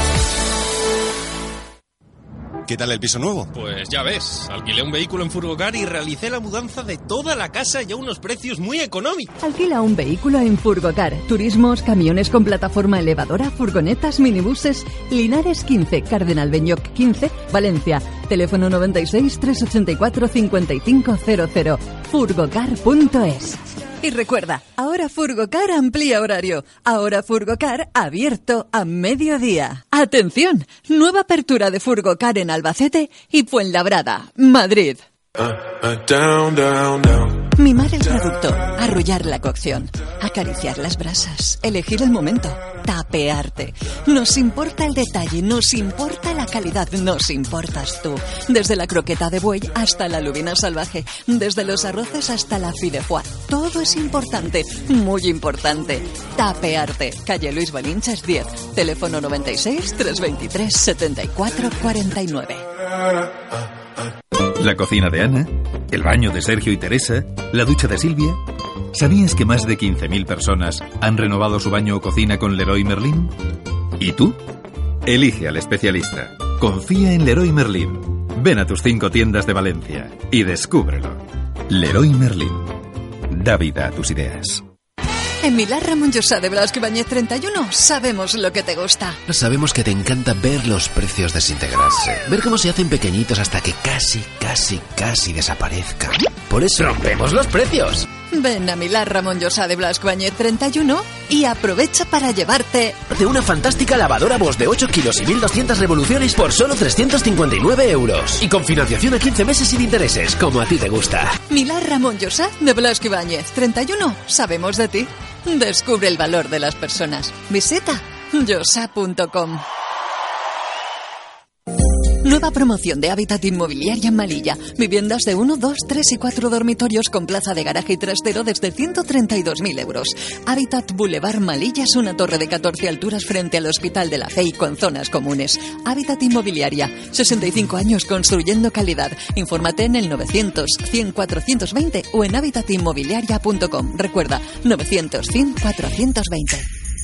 ¿Qué tal el piso nuevo? Pues ya ves, alquilé un vehículo en Furgocar y realicé la mudanza de toda la casa y a unos precios muy económicos. Alquila un vehículo en Furgocar. Turismos, camiones con plataforma elevadora, furgonetas, minibuses. Linares quince, Cardenal Beñoc quince, Valencia. Teléfono noventa y seis, trescientos ochenta y cuatro, cincuenta y cinco cero cero. Furgocar punto es. Y recuerda, ahora Furgocar amplía horario. Ahora Furgocar abierto a mediodía. ¡Atención! Nueva apertura de Furgocar en Albacete y Fuenlabrada, Madrid. Mimar el producto, arrullar la cocción, acariciar las brasas, elegir el momento, tapearte. Nos importa el detalle, nos importa la calidad, nos importas tú. Desde la croqueta de buey hasta la lubina salvaje, desde los arroces hasta la fideuà. Todo es importante, muy importante. Tapearte. Calle Luis Balinchas diez, teléfono noventa y seis, trescientos veintitrés, setenta y cuatro, cuarenta y nueve. La cocina de Ana, el baño de Sergio y Teresa, la ducha de Silvia. ¿Sabías que más de quince mil personas han renovado su baño o cocina con Leroy Merlin? ¿Y tú? Elige al especialista. Confía en Leroy Merlin. Ven a tus cinco tiendas de Valencia y descúbrelo. Leroy Merlin. Da vida a tus ideas. En Milán Ramón Llosa de Blasco Ibáñez treinta y uno sabemos lo que te gusta. Sabemos que te encanta ver los precios desintegrarse. Ver cómo se hacen pequeñitos hasta que casi, casi, casi desaparezcan. Por eso rompemos los precios. Ven a Milán Ramón Llosa de Blasco Ibáñez treinta y uno y aprovecha para llevarte de una fantástica lavadora Bosch de ocho kilos y mil doscientas revoluciones por solo trescientos cincuenta y nueve euros. Y con financiación a quince meses sin intereses, como a ti te gusta. Milán Ramón Llosa de Blasco Ibáñez treinta y uno. Sabemos de ti. Descubre el valor de las personas. Visita llosa punto com. Nueva promoción de Hábitat Inmobiliaria en Malilla. Viviendas de uno, dos, tres y cuatro dormitorios con plaza de garaje y trastero desde ciento treinta y dos mil euros. Hábitat Boulevard Malilla es una torre de catorce alturas frente al Hospital de la Fe y con zonas comunes. Hábitat Inmobiliaria. sesenta y cinco años construyendo calidad. Infórmate en el novecientos, cien, cuatrocientos veinte o en hábitat inmobiliaria punto com. Recuerda, novecientos, cien, cuatrocientos veinte.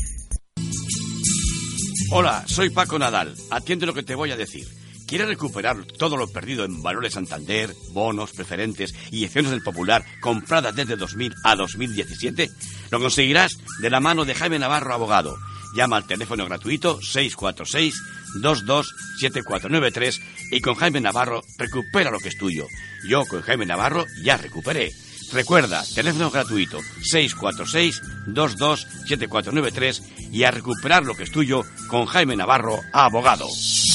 Hola, soy Paco Nadal. Atiende lo que te voy a decir. ¿Quieres recuperar todo lo perdido en Valores Santander, bonos, preferentes y acciones del Popular compradas desde dos mil a dos mil diecisiete? Lo conseguirás de la mano de Jaime Navarro, abogado. Llama al teléfono gratuito seis cuatro seis, dos dos siete cuatro nueve tres y con Jaime Navarro recupera lo que es tuyo. Yo con Jaime Navarro ya recuperé. Recuerda, teléfono gratuito seis cuatro seis, dos dos siete cuatro nueve tres y a recuperar lo que es tuyo con Jaime Navarro, abogado.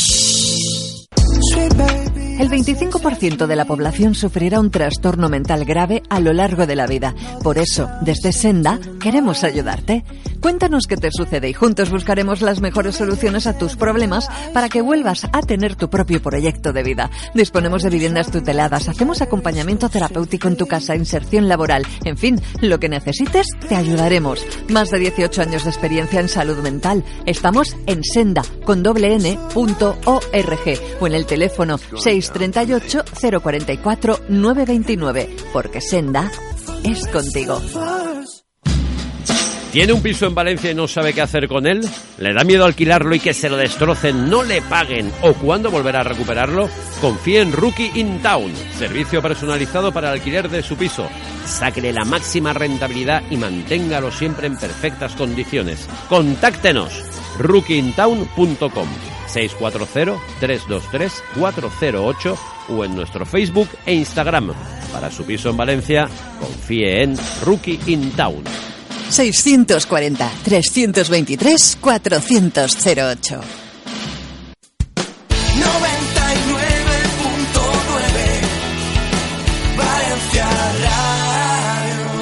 El veinticinco por ciento de la población sufrirá un trastorno mental grave a lo largo de la vida. Por eso, desde Senda, queremos ayudarte. Cuéntanos qué te sucede y juntos buscaremos las mejores soluciones a tus problemas para que vuelvas a tener tu propio proyecto de vida. Disponemos de viviendas tuteladas, hacemos acompañamiento terapéutico en tu casa, inserción laboral. En fin, lo que necesites, te ayudaremos. Más de dieciocho años de experiencia en salud mental. Estamos en senda, con doble n, punto org o en el teléfono seis treinta y ocho, cero cuarenta y cuatro, nueve veintinueve, porque Senda es contigo. ¿Tiene un piso en Valencia y no sabe qué hacer con él? ¿Le da miedo alquilarlo y que se lo destrocen, no le paguen o cuándo volverá a recuperarlo? Confíe en Rookie in Town, servicio personalizado para el alquiler de su piso. Sáquele la máxima rentabilidad y manténgalo siempre en perfectas condiciones. Contáctenos, rookie in town punto com. seis cuatro cero, tres dos tres, cuatro cero ocho o en nuestro Facebook e Instagram. Para su piso en Valencia, confíe en Rookie in Town. seiscientos cuarenta, trescientos veintitrés, cuatrocientos ocho. noventa y nueve punto nueve Valencia Radio.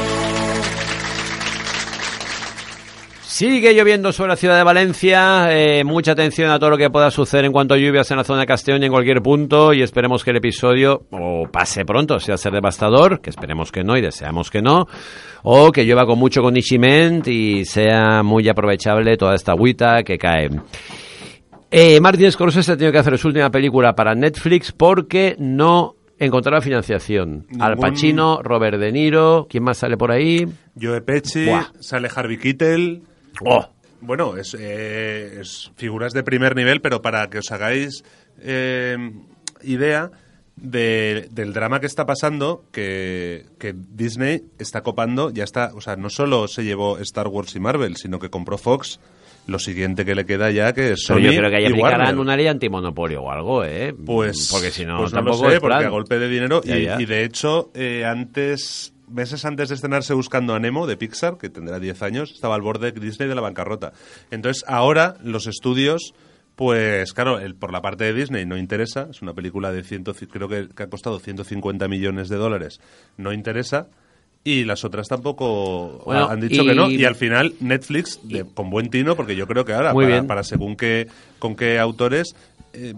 Sigue lloviendo sobre la ciudad de Valencia, eh, mucha atención a todo lo que pueda suceder en cuanto a lluvias en la zona de Castellón y en cualquier punto, y esperemos que el episodio o pase pronto, sea ser devastador, que esperemos que no y deseamos que no, o que llueva con mucho conocimiento y sea muy aprovechable toda esta agüita que cae. Eh, Martin Scorsese ha tenido que hacer su última película para Netflix porque no encontraba financiación. Ningún... Al Pacino, Robert De Niro, ¿quién más sale por ahí? Joe Pesci, Buah. Sale Harvey Keitel. Oh. Bueno, es, eh, es figuras de primer nivel, pero para que os hagáis eh, idea de, del drama que está pasando, que, que Disney está copando, ya está, o sea, no solo se llevó Star Wars y Marvel, sino que compró Fox. Lo siguiente que le queda ya que es Sony. Pero yo creo que ahí aplicarán Warner. una ley antimonopolio o algo, ¿eh? Pues, porque si no, pues no tampoco lo sé, es plan. porque a golpe de dinero. Ya, y, ya. y de hecho, eh, antes, meses antes de estrenarse Buscando a Nemo de Pixar, que tendrá diez años, estaba al borde de Disney de la bancarrota. Entonces, ahora los estudios, pues claro, el, por la parte de Disney no interesa. Es una película de ciento, creo que, que ha costado ciento cincuenta millones de dólares. No interesa. Y las otras tampoco bueno, han dicho y, que no. Y al final Netflix, de, con buen tino, porque yo creo que ahora, para, para según qué, con qué autores, eh,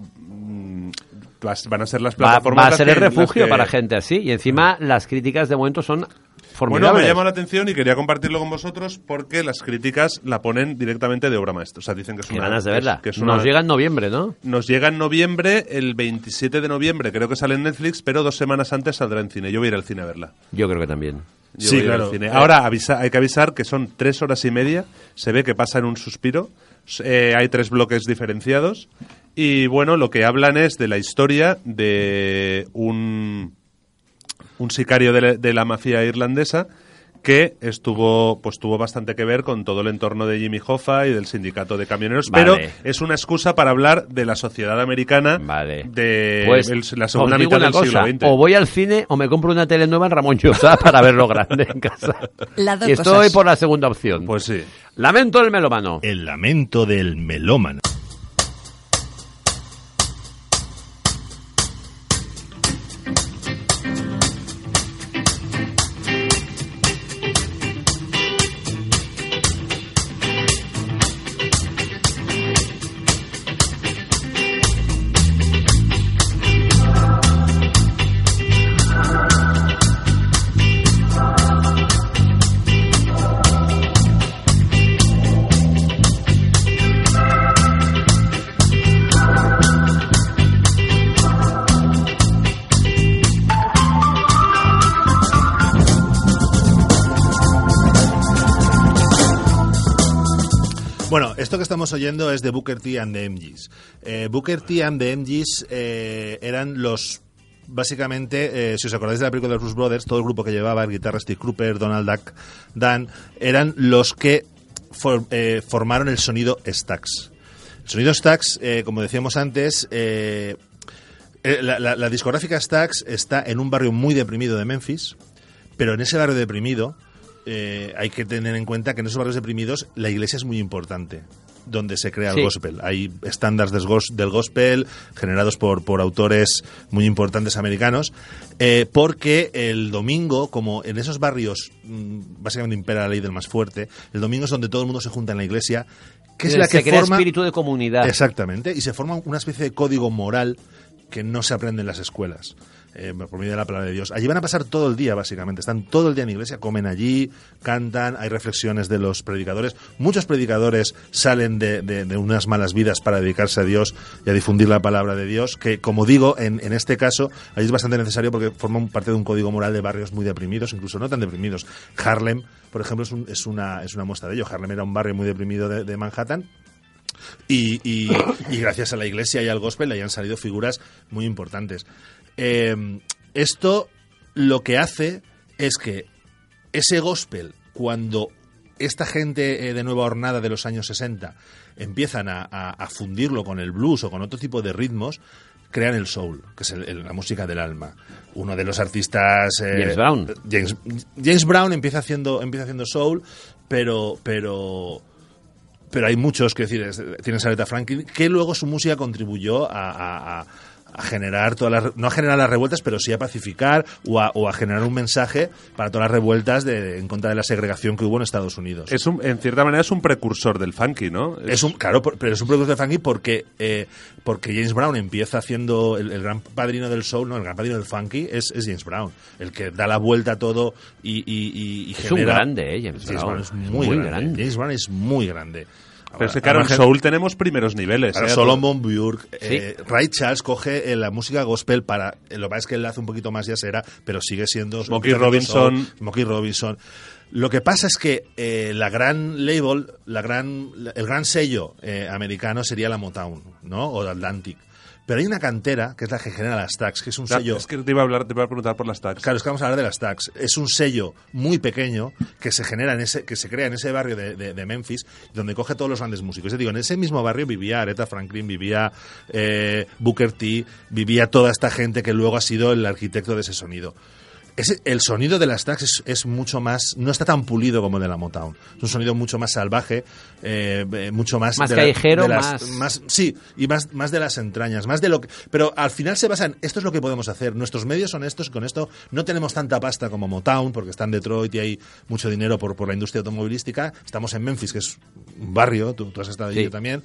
van a ser las plataformas... Va, va a ser el que, refugio que... para gente así. Y encima las críticas de momento son formidables. Bueno, me llama la atención y quería compartirlo con vosotros porque las críticas la ponen directamente de obra maestra. O sea, dicen que es Qué una... ganas de verla. Que es, que es una, nos llega en noviembre, ¿no? Nos llega en noviembre, el veintisiete de noviembre creo que sale en Netflix, pero dos semanas antes saldrá en cine. Yo voy a ir al cine a verla. Yo creo que también. Yo sí, claro. Ahora avisa, hay que avisar que son tres horas y media. Se ve que pasa en un suspiro. Eh, hay tres bloques diferenciados. Y bueno, lo que hablan es de la historia de un, un sicario de la, de la mafia irlandesa que estuvo, pues tuvo bastante que ver con todo el entorno de Jimmy Hoffa y del sindicato de camioneros, Vale. pero es una excusa para hablar de la sociedad americana vale. de pues, el, la segunda os digo mitad una del cosa, siglo veinte. O voy al cine o me compro una tele nueva en Ramón Llosa para verlo grande en casa. Las dos Y estoy cosas. por la segunda opción. Pues sí. Lamento del melómano. El lamento del melómano. Bueno, esto que estamos oyendo es de Booker T and the M Gs. Eh, Booker T and the M Gs eh, eran los... Básicamente, eh, si os acordáis de la película de los Blues Brothers, todo el grupo que llevaba, el guitarra Steve Cropper, Donald Duck, Dan, eran los que for, eh, formaron el sonido Stax. El sonido Stax, eh, como decíamos antes, eh, eh, la, la, la discográfica Stax está en un barrio muy deprimido de Memphis, pero en ese barrio deprimido eh, hay que tener en cuenta que en esos barrios deprimidos la iglesia es muy importante, donde se crea el Sí. gospel. Hay estándares del, gos- del gospel generados por, por autores muy importantes americanos, eh, porque el domingo, como en esos barrios mmm, básicamente impera la ley del más fuerte, el domingo es donde todo el mundo se junta en la iglesia, que es Se la que crea forma... espíritu de comunidad. Exactamente, y se forma una especie de código moral que no se aprende en las escuelas. Eh, por medio de la palabra de Dios. Allí van a pasar todo el día, básicamente. Están todo el día en la iglesia, comen allí, cantan, hay reflexiones de los predicadores. Muchos predicadores salen de, de, de unas malas vidas para dedicarse a Dios y a difundir la palabra de Dios, que, como digo, en, en este caso, allí es bastante necesario porque forman parte de un código moral de barrios muy deprimidos, incluso no tan deprimidos. Harlem, por ejemplo, es, un, es, una, es una muestra de ello. Harlem era un barrio muy deprimido de, de Manhattan. Y, y, y gracias a la iglesia y al gospel ahí han salido figuras muy importantes. Eh, esto lo que hace es que ese gospel, cuando esta gente eh, de nueva hornada de los años sesenta empiezan a, a, a fundirlo con el blues o con otro tipo de ritmos, crean el soul, que es el, el, la música del alma. Uno de los artistas... Eh, James Brown. James, James Brown empieza haciendo, empieza haciendo soul, pero... pero pero hay muchos, que decir, es, tienes a Aretha Franklin, que luego su música contribuyó a, a, a, a generar todas las, no a generar las revueltas, pero sí a pacificar o a, o a generar un mensaje para todas las revueltas de, en contra de la segregación que hubo en Estados Unidos. Es un, en cierta manera es un precursor del funky, ¿no? Es un, claro, pero es un precursor del funky porque, eh, porque James Brown empieza haciendo el, el gran padrino del soul, no, el gran padrino del funky es, es James Brown, el que da la vuelta a todo y, y, y, y es genera... un grande, ¿eh? James Brown. James Brown es muy, muy grande. grande. James Brown es muy grande. Pero es que, claro, en soul tenemos primeros niveles. Claro, ¿eh? Solomon Burke, Sí. eh, Ray Charles coge eh, la música gospel para... Eh, lo que pasa es que él la hace un poquito más jazzera, pero sigue siendo... Smokey sigue siendo Robinson. soul, Smokey Robinson. Lo que pasa es que eh, la gran label, la gran, el gran sello eh, americano sería la Motown, ¿no? O Atlantic. Pero hay una cantera, que es la que genera las Stax, que es un Claro, sello... Es que te iba a hablar, te iba a preguntar por las Stax. Claro, es que vamos a hablar de las Stax. Es un sello muy pequeño que se genera en ese, que se crea en ese barrio de, de, de Memphis, donde coge a todos los grandes músicos. Es decir, en ese mismo barrio vivía Aretha Franklin, vivía eh, Booker T, vivía toda esta gente que luego ha sido el arquitecto de ese sonido. Ese, el sonido de las Stax es, es mucho más, no está tan pulido como el de la Motown. Es un sonido mucho más salvaje, eh, eh, mucho más Más de la- callejero, de las- más- más sí, y más, más de las entrañas, más de lo que, pero al final se basa en esto es lo que podemos hacer. Nuestros medios son estos y con esto no tenemos tanta pasta como Motown, porque está en Detroit y hay mucho dinero por, por la industria automovilística. Estamos en Memphis, que es un barrio, tú, tú has estado allí Sí. yo también.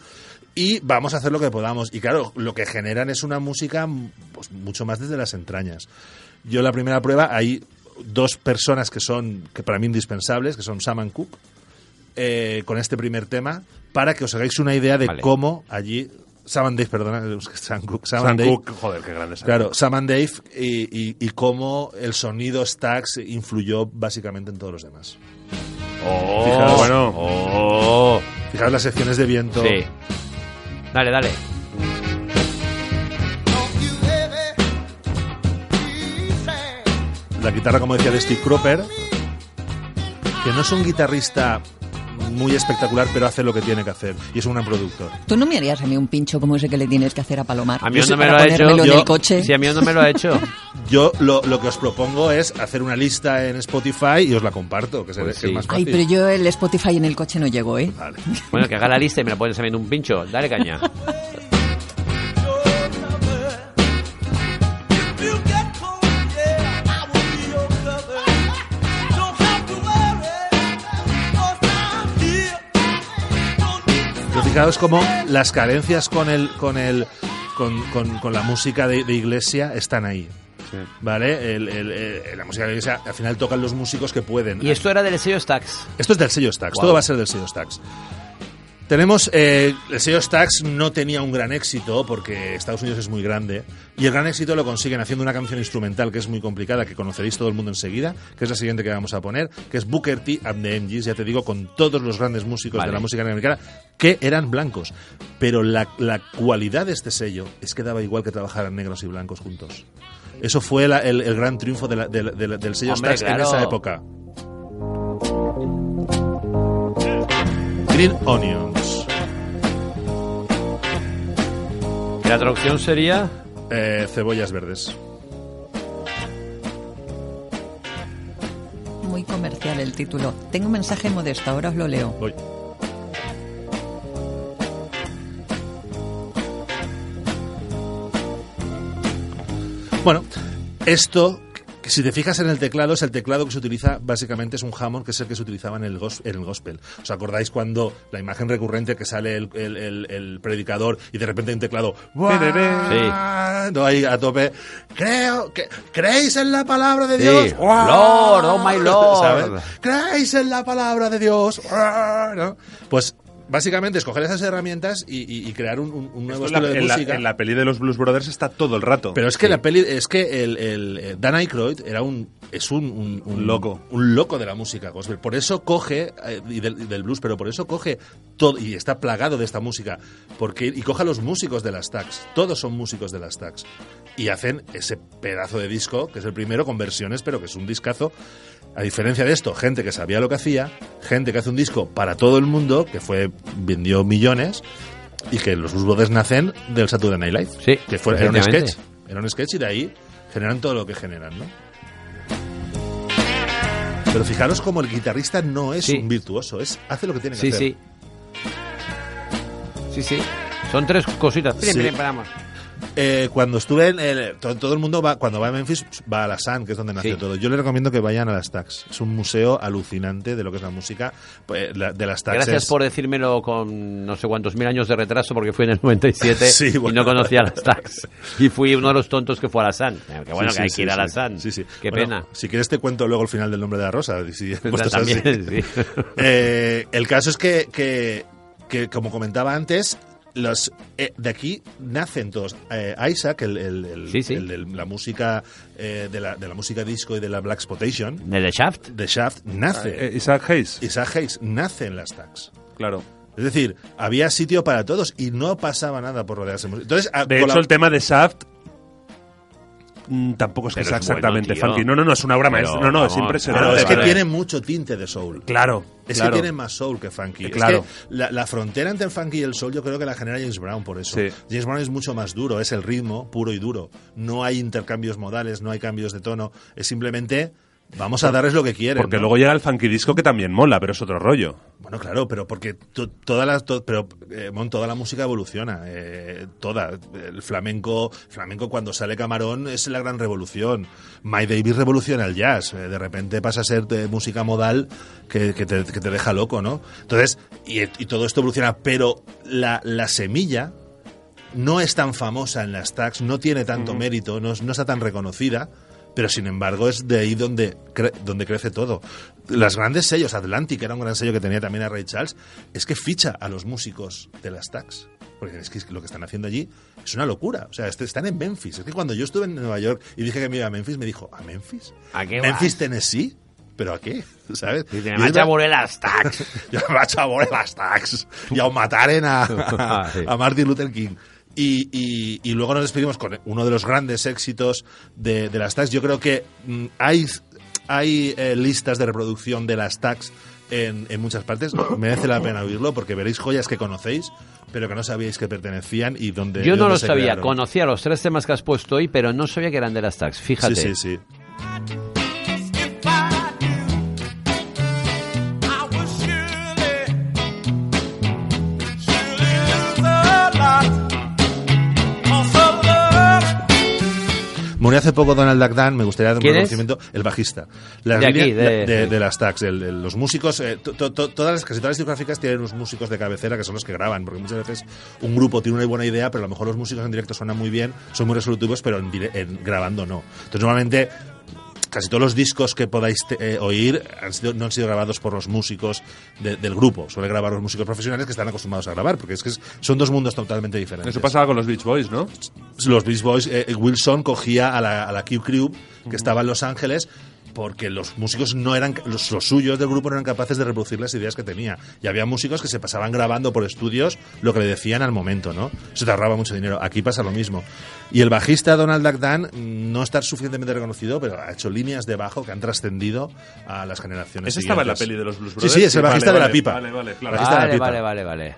Y vamos a hacer lo que podamos. Y claro, lo que generan es una música pues, mucho más desde las entrañas. Yo la primera prueba, hay dos personas que son, que para mí indispensables, que son Sam and Cooke, eh, con este primer tema, para que os hagáis una idea de Vale. cómo allí... Sam and Dave, perdona, es que Sam Cooke. Sam, Sam and Dave, Cooke, joder, qué grande Sam Claro, Cooke. Sam and Dave y, y, y cómo el sonido Stax influyó básicamente en todos los demás. Oh, Fijaos, bueno. Oh. Fijaos las secciones de viento. Sí. Dale, dale. La guitarra, como decía, de Steve Cropper. que no es un guitarrista muy espectacular, pero hace lo que tiene que hacer. Y es un gran productor. ¿Tú no me harías a mí un pincho como ese que le tienes que hacer a Palomar? A mí Yo no me para lo ha hecho. ponérmelo en Yo- el coche. Sí, a mí no me lo ha hecho. Yo lo, lo que os propongo es hacer una lista en Spotify y os la comparto, que, se Pues ve que sí. es más Ay, fácil. pero yo el Spotify en el coche no llego, ¿eh? Vale. Bueno, que haga la lista y me la pones sabiendo un pincho. Dale caña. Pero fijaos cómo las carencias con el con el con, con, con la música de, de iglesia están ahí. ¿Vale? El, el, el- la música de iglesia al final tocan los músicos que pueden. Y esto era del sello Stax. Esto es del sello Stax, Wow. todo va a ser del sello Stax. Tenemos, eh, el sello Stax no tenía un gran éxito porque Estados Unidos es muy grande y el gran éxito lo consiguen haciendo una canción instrumental que es muy complicada, que conoceréis todo el mundo enseguida, que es la siguiente que vamos a poner, que es Booker T and the M Gs, ya te digo, con todos los grandes músicos Vale. de la música americana que eran blancos. Pero la, la cualidad de este sello es que daba igual que trabajaran negros y blancos juntos. Eso fue la- el, el gran triunfo de la- de la- de la- del sello Hombre, Stax en claro. esa época. Green Onions. La traducción sería... Eh, cebollas verdes. Muy comercial el título. Tengo un mensaje modesto, ahora os lo leo. Voy. Bueno, esto, que si te fijas en el teclado, es el teclado que se utiliza, básicamente es un Hammond, que es el que se utilizaba en el, gos- en el gospel. ¿Os acordáis cuando la imagen recurrente que sale el, el- el- el predicador y de repente hay un teclado? ¡buah! No, ahí a tope. Creo que ¿creéis en la palabra de Dios? Sí. Lord, oh my Lord. ¿Sabes? ¿Creéis en la palabra de Dios? ¿No? Pues básicamente es coger esas herramientas y, y- y crear un, un- un nuevo Esto en estilo la, de en la- música. en la peli de los Blues Brothers está todo el rato. Pero es que Sí. la peli, es que el, el- eh, Dan Aykroyd era un es un, un- un- Loco. un loco de la música gospel. Por eso coge eh, y, del, y del blues, pero por eso coge todo y está plagado de esta música, porque y coge a los músicos de las Stax. Todos son músicos de las Stax y hacen ese pedazo de disco que es el primero con versiones, pero que es un discazo. A diferencia de esto, gente que sabía lo que hacía, gente que hace un disco para todo el mundo, que fue vendió millones, y que los Blues Brothers nacen del Saturday Night Live. Sí, que fue, era un efectivamente. sketch. Era un sketch y de ahí generan todo lo que generan, ¿no? Pero fijaros como el guitarrista no es Sí. un virtuoso, es hace lo que tiene que Sí, hacer. sí. Sí, sí. Son tres cositas. Sí. Bien, bien, paramos. Eh, cuando estuve en el, todo, todo el mundo va cuando va a Memphis va a la Sun, que es donde nació Sí. todo. Yo les recomiendo que vayan a las Stax. Es un museo alucinante de lo que es la música pues, la- de las Stax. Gracias es- por decírmelo con no sé cuántos mil años de retraso, porque fui en el noventa y siete Sí, y bueno. no conocía las Stax. Y fui uno de los tontos que fue a la San. Que bueno, Sí, que hay sí, que ir sí, a la sí. San. Sí, sí. Qué Bueno, pena. Si quieres te cuento luego el final del nombre de la rosa. Si puestos También, así. sí. Eh, el caso es que, que, que, como comentaba antes, los eh, de aquí nacen todos. Eh, Isaac, el, el, el- Sí, sí. el de la música eh, de, la, de la música disco y de la Black Exploitation, ¿De The Shaft? de Shaft, nace. Eh, Isaac Hayes. Isaac Hayes nace en las Stax. Claro. Es decir, había sitio para todos y no pasaba nada por rodearse. Entonces, a- De con hecho, la- el tema de Shaft mm, tampoco es que Pero sea es bueno, exactamente tío. funky. No, no, no, es una obra Pero, maestra. No, no, vamos, es impresionante. Pero es que Vale. tiene mucho tinte de soul. Claro. Es claro. que tiene más soul que funky. Eh, Es claro. que la, la frontera entre el funky y el soul yo creo que la genera James Brown por eso. Sí. James Brown es mucho más duro, es el ritmo puro y duro. No hay intercambios modales, no hay cambios de tono. Es simplemente vamos a darles lo que quieren. Porque ¿no? luego llega el funky disco que también mola, pero es otro rollo. Bueno, claro, pero porque to- toda la to- pero eh, Mon, toda la música evoluciona, eh, toda. El flamenco, flamenco cuando sale Camarón es la gran revolución. My Davis revoluciona el jazz. eh, de repente pasa a ser de música modal que, que te, que te deja loco, ¿no? Entonces, y, y todo esto evoluciona, pero la, la semilla no es tan famosa en las Stax, no tiene tanto Ujú. mérito, no, no está tan reconocida, pero sin embargo es de ahí donde, cre- donde crece todo. Los grandes sellos, Atlantic era un gran sello que tenía también a Ray Charles, es que ficha a los músicos de las Stax. Porque es que lo que están haciendo allí es una locura. O sea, est- están en Memphis. Es que cuando yo estuve en Nueva York y dije que me iba a Memphis, me dijo, ¿a Memphis? ¿A qué ¿Memphis, vas? Tennessee? ¿Pero a qué? ¿Sabes? Y te Y vaig es a ver- veure les Stax. Jo em vaig a veure les Stax. I ho mataren a, a, a Martin Luther King. Y, y, y luego nos despedimos con uno de los grandes éxitos de, de las Stax. Yo creo que mm, hay hay eh, listas de reproducción de las tags en, en muchas partes. Merece la pena oírlo porque veréis joyas que conocéis, pero que no sabíais que pertenecían y donde Yo y no dónde lo se sabía, crearon. conocía los tres temas que has puesto hoy, pero no sabía que eran de las tags, fíjate. Sí, sí, sí. Murió hace poco Donald Duck Dunn, me gustaría dar un ¿Quién es? reconocimiento, el bajista. La De línea aquí, de- de, de las tags, el- el- los músicos, eh, to- to- to- todas las, casi todas las discográficas tienen unos músicos de cabecera que son los que graban, porque muchas veces un grupo tiene una buena idea, pero a lo mejor los músicos en directo suenan muy bien, son muy resolutivos, pero en, dire- en grabando no. Entonces normalmente casi todos los discos que podáis eh, oír han sido, no han sido grabados por los músicos de- del grupo. Suele grabar los músicos profesionales que están acostumbrados a grabar, porque es que es- son dos mundos totalmente diferentes. Eso pasaba con los Beach Boys, ¿no? Los Beach Boys, eh, Wilson cogía a la, a la Q Crew, que estaba en Los Ángeles, porque los músicos no eran, los, los suyos del grupo no eran capaces de reproducir las ideas que tenía. Y había músicos que se pasaban grabando por estudios lo que le decían al momento, ¿no? Se te ahorraba mucho dinero. Aquí pasa lo mismo. Y el bajista Donald Duck Dunn no está suficientemente reconocido, pero ha hecho líneas de bajo que han trascendido a las generaciones Ese estaba en la siguientes. peli de los Blues Sí, Brothers. sí, es el Vale, bajista de vale, la pipa. Vale, vale, claro. Bajista de la Vale, pipa. vale, vale, vale.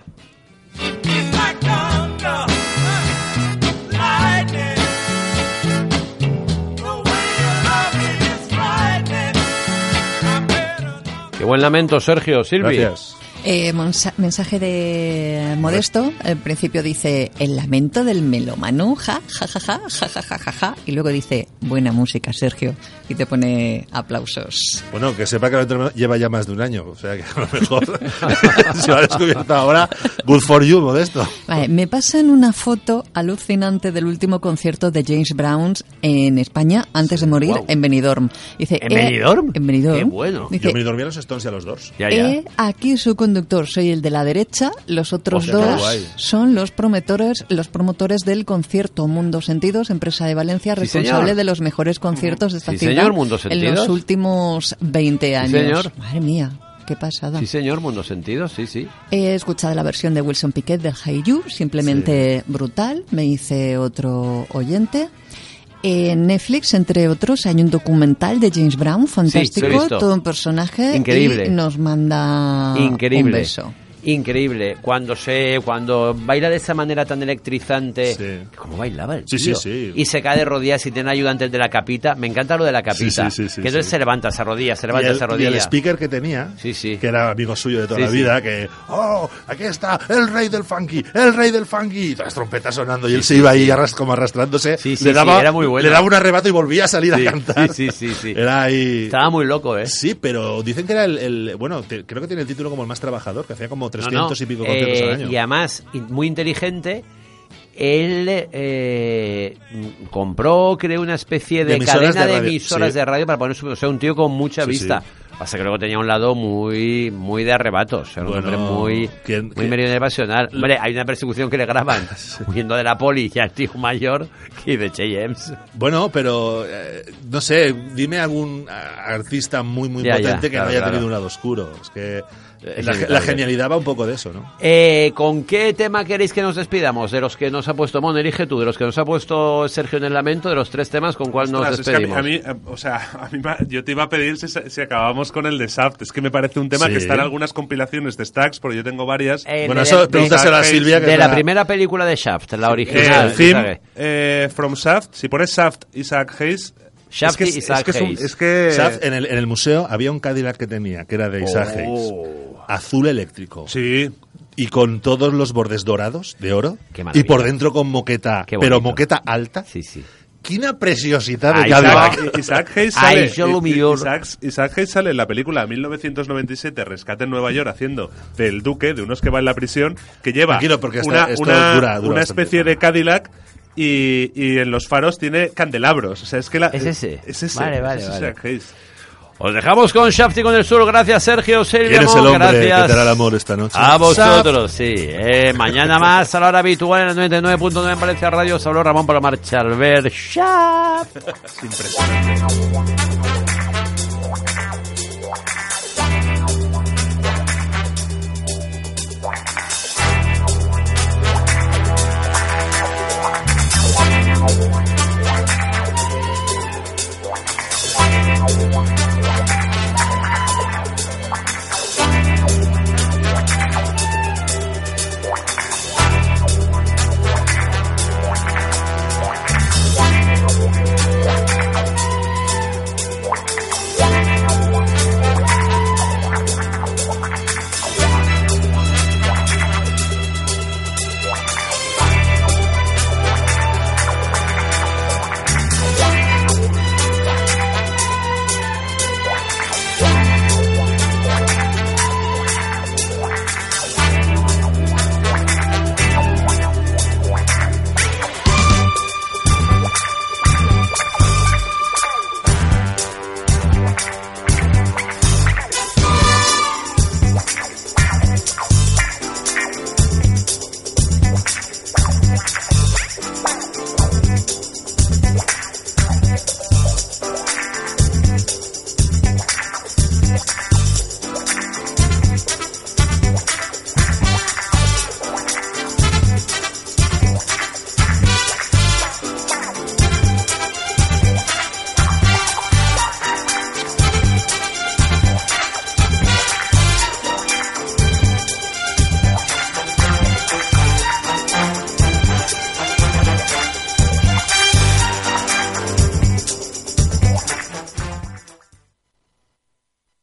Qué buen lamento, Sergio, Silvi. Gracias. Eh, monsa- mensaje de Modesto. Al principio dice el lamento del melómano, ja, ja, ja, ja, ja, ja, ja, ja, ja. Y luego dice buena música, Sergio. Y te pone aplausos. Bueno, que sepa que el otro lleva ya más de un año, o sea que a lo mejor si lo ha descubierto ahora, good for you, Modesto. Vale, me pasan una foto alucinante del último concierto de James Brown en España antes de morir, Wow. en Benidorm. Dice, ¿En "Eh, Benidorm? En Benidorm. Qué bueno. Dice, Yo me dormí a los Stones y a los Doors. Ya, ya. He aquí su conductor, soy el de la derecha, los otros Hostia, qué dos guay. son los promotores, los promotores del concierto Mundo Sentidos, empresa de Valencia, Sí, responsable señor. de los mejores conciertos de esta Sí, ciudad señor, Mundo en Sentidos. los últimos veinte años. señor. Madre mía, qué pasada. Sí, señor, Mundo Sentido, sí, sí. He escuchado la versión de Wilson Piquet del Hey You, simplemente brutal, me dice otro oyente. En Netflix, entre otros, hay un documental de James Brown, fantástico, Sí, lo he visto. todo un personaje. Increíble. Y nos manda Increíble. un beso. Increíble. Cuando se cuando baila de esa manera tan electrizante. Sí. ¿Cómo bailaba el Sí, tío? sí, sí. Y se cae de rodillas y tiene ayudante el de la capita. Me encanta lo de la capita. Sí, sí, sí, sí, que entonces sí. se levanta, se arrodilla, se levanta, y el, se y arrodilla. el speaker que tenía, Sí, sí. que era amigo suyo de toda Sí, la sí. vida, que, oh, aquí está el rey del funky, el rey del funky, y todas las trompetas sonando, y él se iba ahí arras- como arrastrándose, Sí, sí, le, daba, sí, era muy bueno. le daba un arrebato y volvía a salir Sí, a cantar. sí, sí, sí, sí. Era ahí... Estaba muy loco, ¿eh? Sí, pero dicen que era el, el- bueno, te- creo que tiene el título como el más trabajador, que hacía como No, trescientos no. y pico conciertos Eh, al año. Y además, y muy inteligente, él eh, mm, compró, creó una especie de, De emisoras cadena de de radio, emisoras sí. de radio para poner su... O sea, un tío con mucha Sí, vista. sí. Pasa que luego tenía un lado muy muy de arrebatos. Era un Bueno, hombre muy, ¿quién- muy quién- medio pasional. Hombre, hay una persecución que le graban huyendo de la poli y al tío mayor y de Che James. Bueno, pero eh, no sé, dime algún ah, artista muy, muy Ya, potente ya, que claro, no haya claro. tenido un lado oscuro. Es que eh, Es la, inevitable. la genialidad va un poco de eso, ¿no? Eh, ¿Con qué tema queréis que nos despidamos? De los que nos ha puesto Mon, elige tú. De los que nos ha puesto Sergio en el lamento, de los tres temas, ¿con cuál nos Ostras, es que a mí- despedimos? a mí, eh, o sea, a mí me- yo te iba a pedir si, si acabamos con el de Shaft. Es que me parece un tema Sí. que está en algunas compilaciones de Stax, porque yo tengo varias. Eh, Bueno, de- eso de- pregúntaselo a de- Silvia. Que de es la primera película de Shaft, la Eh, original. el film ¿sabes? eh, From Shaft, si pones Shaft Isaac Hayes. Shaft es que, y es- Isaac es que es un- Hayes. es que- Shaft, en, el, en el museo había un Cadillac que tenía, que era de Isaac Oh. Hayes. Azul eléctrico. Sí. Y con todos los bordes dorados de oro. Qué maravilla. Y por dentro con moqueta, Qué pero bonito. moqueta alta. Sí, sí. Quina preciosidad de Ay, Cadillac. Isaac, Isaac Hayes Ay, sale, yo lo I- millor. Isaac, Isaac Hayes sale en la película mil novecientos noventa y siete, Rescate en Nueva York, haciendo del duque, de unos que va en la prisión, que lleva Tranquilo, porque esta- una, esto una, dura- dura una bastante. especie de Cadillac y, y en los faros tiene candelabros. O sea, es que la, Es ese. Es ese. Vale, es vale, ese vale. Isaac Hayes. Os dejamos con Shaft y con el sur. Gracias, Sergio, Silvia, ¿Quién es Mon, el hombre gracias. que te hará el amor esta noche? A vosotros, sí. Eh, mañana más a la hora habitual en el noventa y nueve punto nueve en Valencia Radio. Os habló Ramón Palomar Charver. Shaft. Impresionante. Thank you.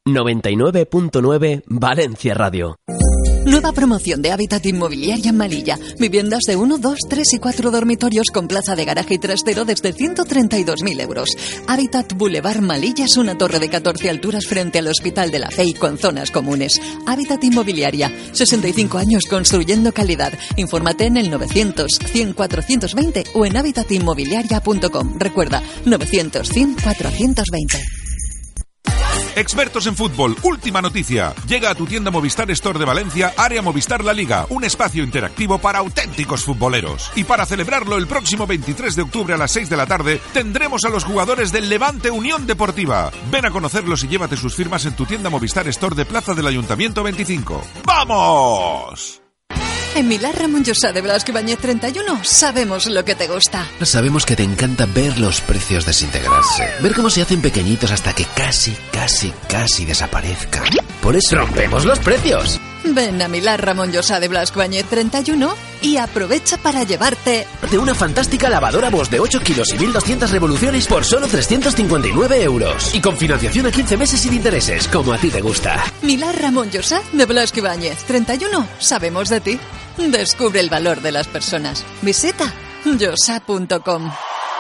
noventa y nueve punto nueve Valencia Radio. Nueva promoción de Hábitat Inmobiliaria en Malilla. Viviendas de uno, dos, tres y cuatro dormitorios con plaza de garaje y trastero desde ciento treinta y dos mil euros. Hábitat Boulevard Malilla es una torre de catorce alturas frente al Hospital de la Fe y con zonas comunes. Hábitat Inmobiliaria. sesenta y cinco años construyendo calidad. Infórmate en el novecientos, cien, cuatrocientos veinte o en hábitat inmobiliaria punto com. Recuerda, novecientos, cien, cuatrocientos veinte. Expertos en fútbol, última noticia. Llega a tu tienda Movistar Store de Valencia, Área Movistar La Liga, un espacio interactivo para auténticos futboleros. Y para celebrarlo, el próximo veintitrés de octubre a las seis de la tarde, tendremos a los jugadores del Levante Unión Deportiva. Ven a conocerlos y llévate sus firmas en tu tienda Movistar Store de Plaza del Ayuntamiento veinticinco. ¡Vamos! En Milán Ramón Llosa de Blasco Ibáñez treinta y uno sabemos lo que te gusta. Sabemos que te encanta ver los precios desintegrarse. Ver cómo se hacen pequeñitos hasta que casi, casi, casi desaparezcan. Por eso rompemos los precios. Ven a Milán Ramón Llosa de Blasco Ibáñez treinta y uno y aprovecha para llevarte de una fantástica lavadora Bosch de ocho kilos y mil doscientas revoluciones por solo trescientos cincuenta y nueve euros. Y con financiación a quince meses sin intereses, como a ti te gusta. Milán Ramón Llosa de Blasco Ibáñez treinta y uno. Sabemos de ti. Descubre el valor de las personas. Visita llosa punto com.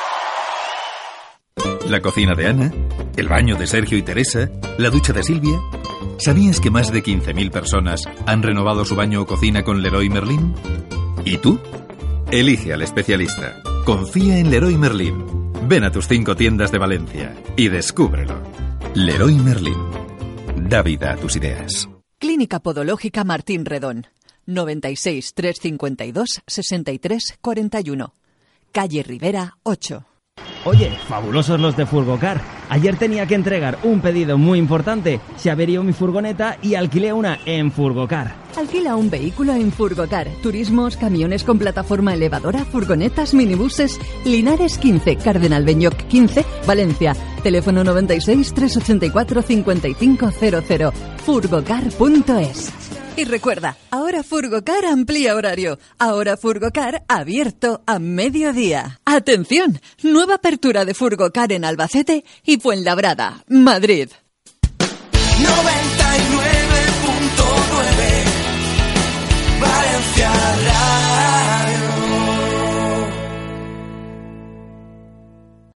La cocina de Ana, el baño de Sergio y Teresa, la ducha de Silvia. ¿Sabías que más de quince mil personas han renovado su baño o cocina con Leroy Merlin? ¿Y tú? Elige al especialista. Confía en Leroy Merlin. Ven a tus cinco tiendas de Valencia y descúbrelo. Leroy Merlin. Da vida a tus ideas. Clínica Podológica Martín Redón. noventa y seis, trescientos cincuenta y dos, sesenta y tres, cuarenta y uno. Calle Rivera, ocho. Oye, fabulosos los de Furgocar. Ayer tenía que entregar un pedido muy importante. Se averió mi furgoneta y alquilé una en Furgocar. Alquila un vehículo en Furgocar. Turismos, camiones con plataforma elevadora, furgonetas, minibuses. Linares quince, Cardenal Beñoc quince, Valencia. Teléfono noventa y seis, trescientos ochenta y cuatro, cincuenta y cinco cero cero. furgocar punto es. Y recuerda, ahora Furgocar amplía horario. Ahora Furgocar abierto a mediodía. ¡Atención! Nueva apertura de Furgocar en Albacete y Fuenlabrada, Madrid. noventa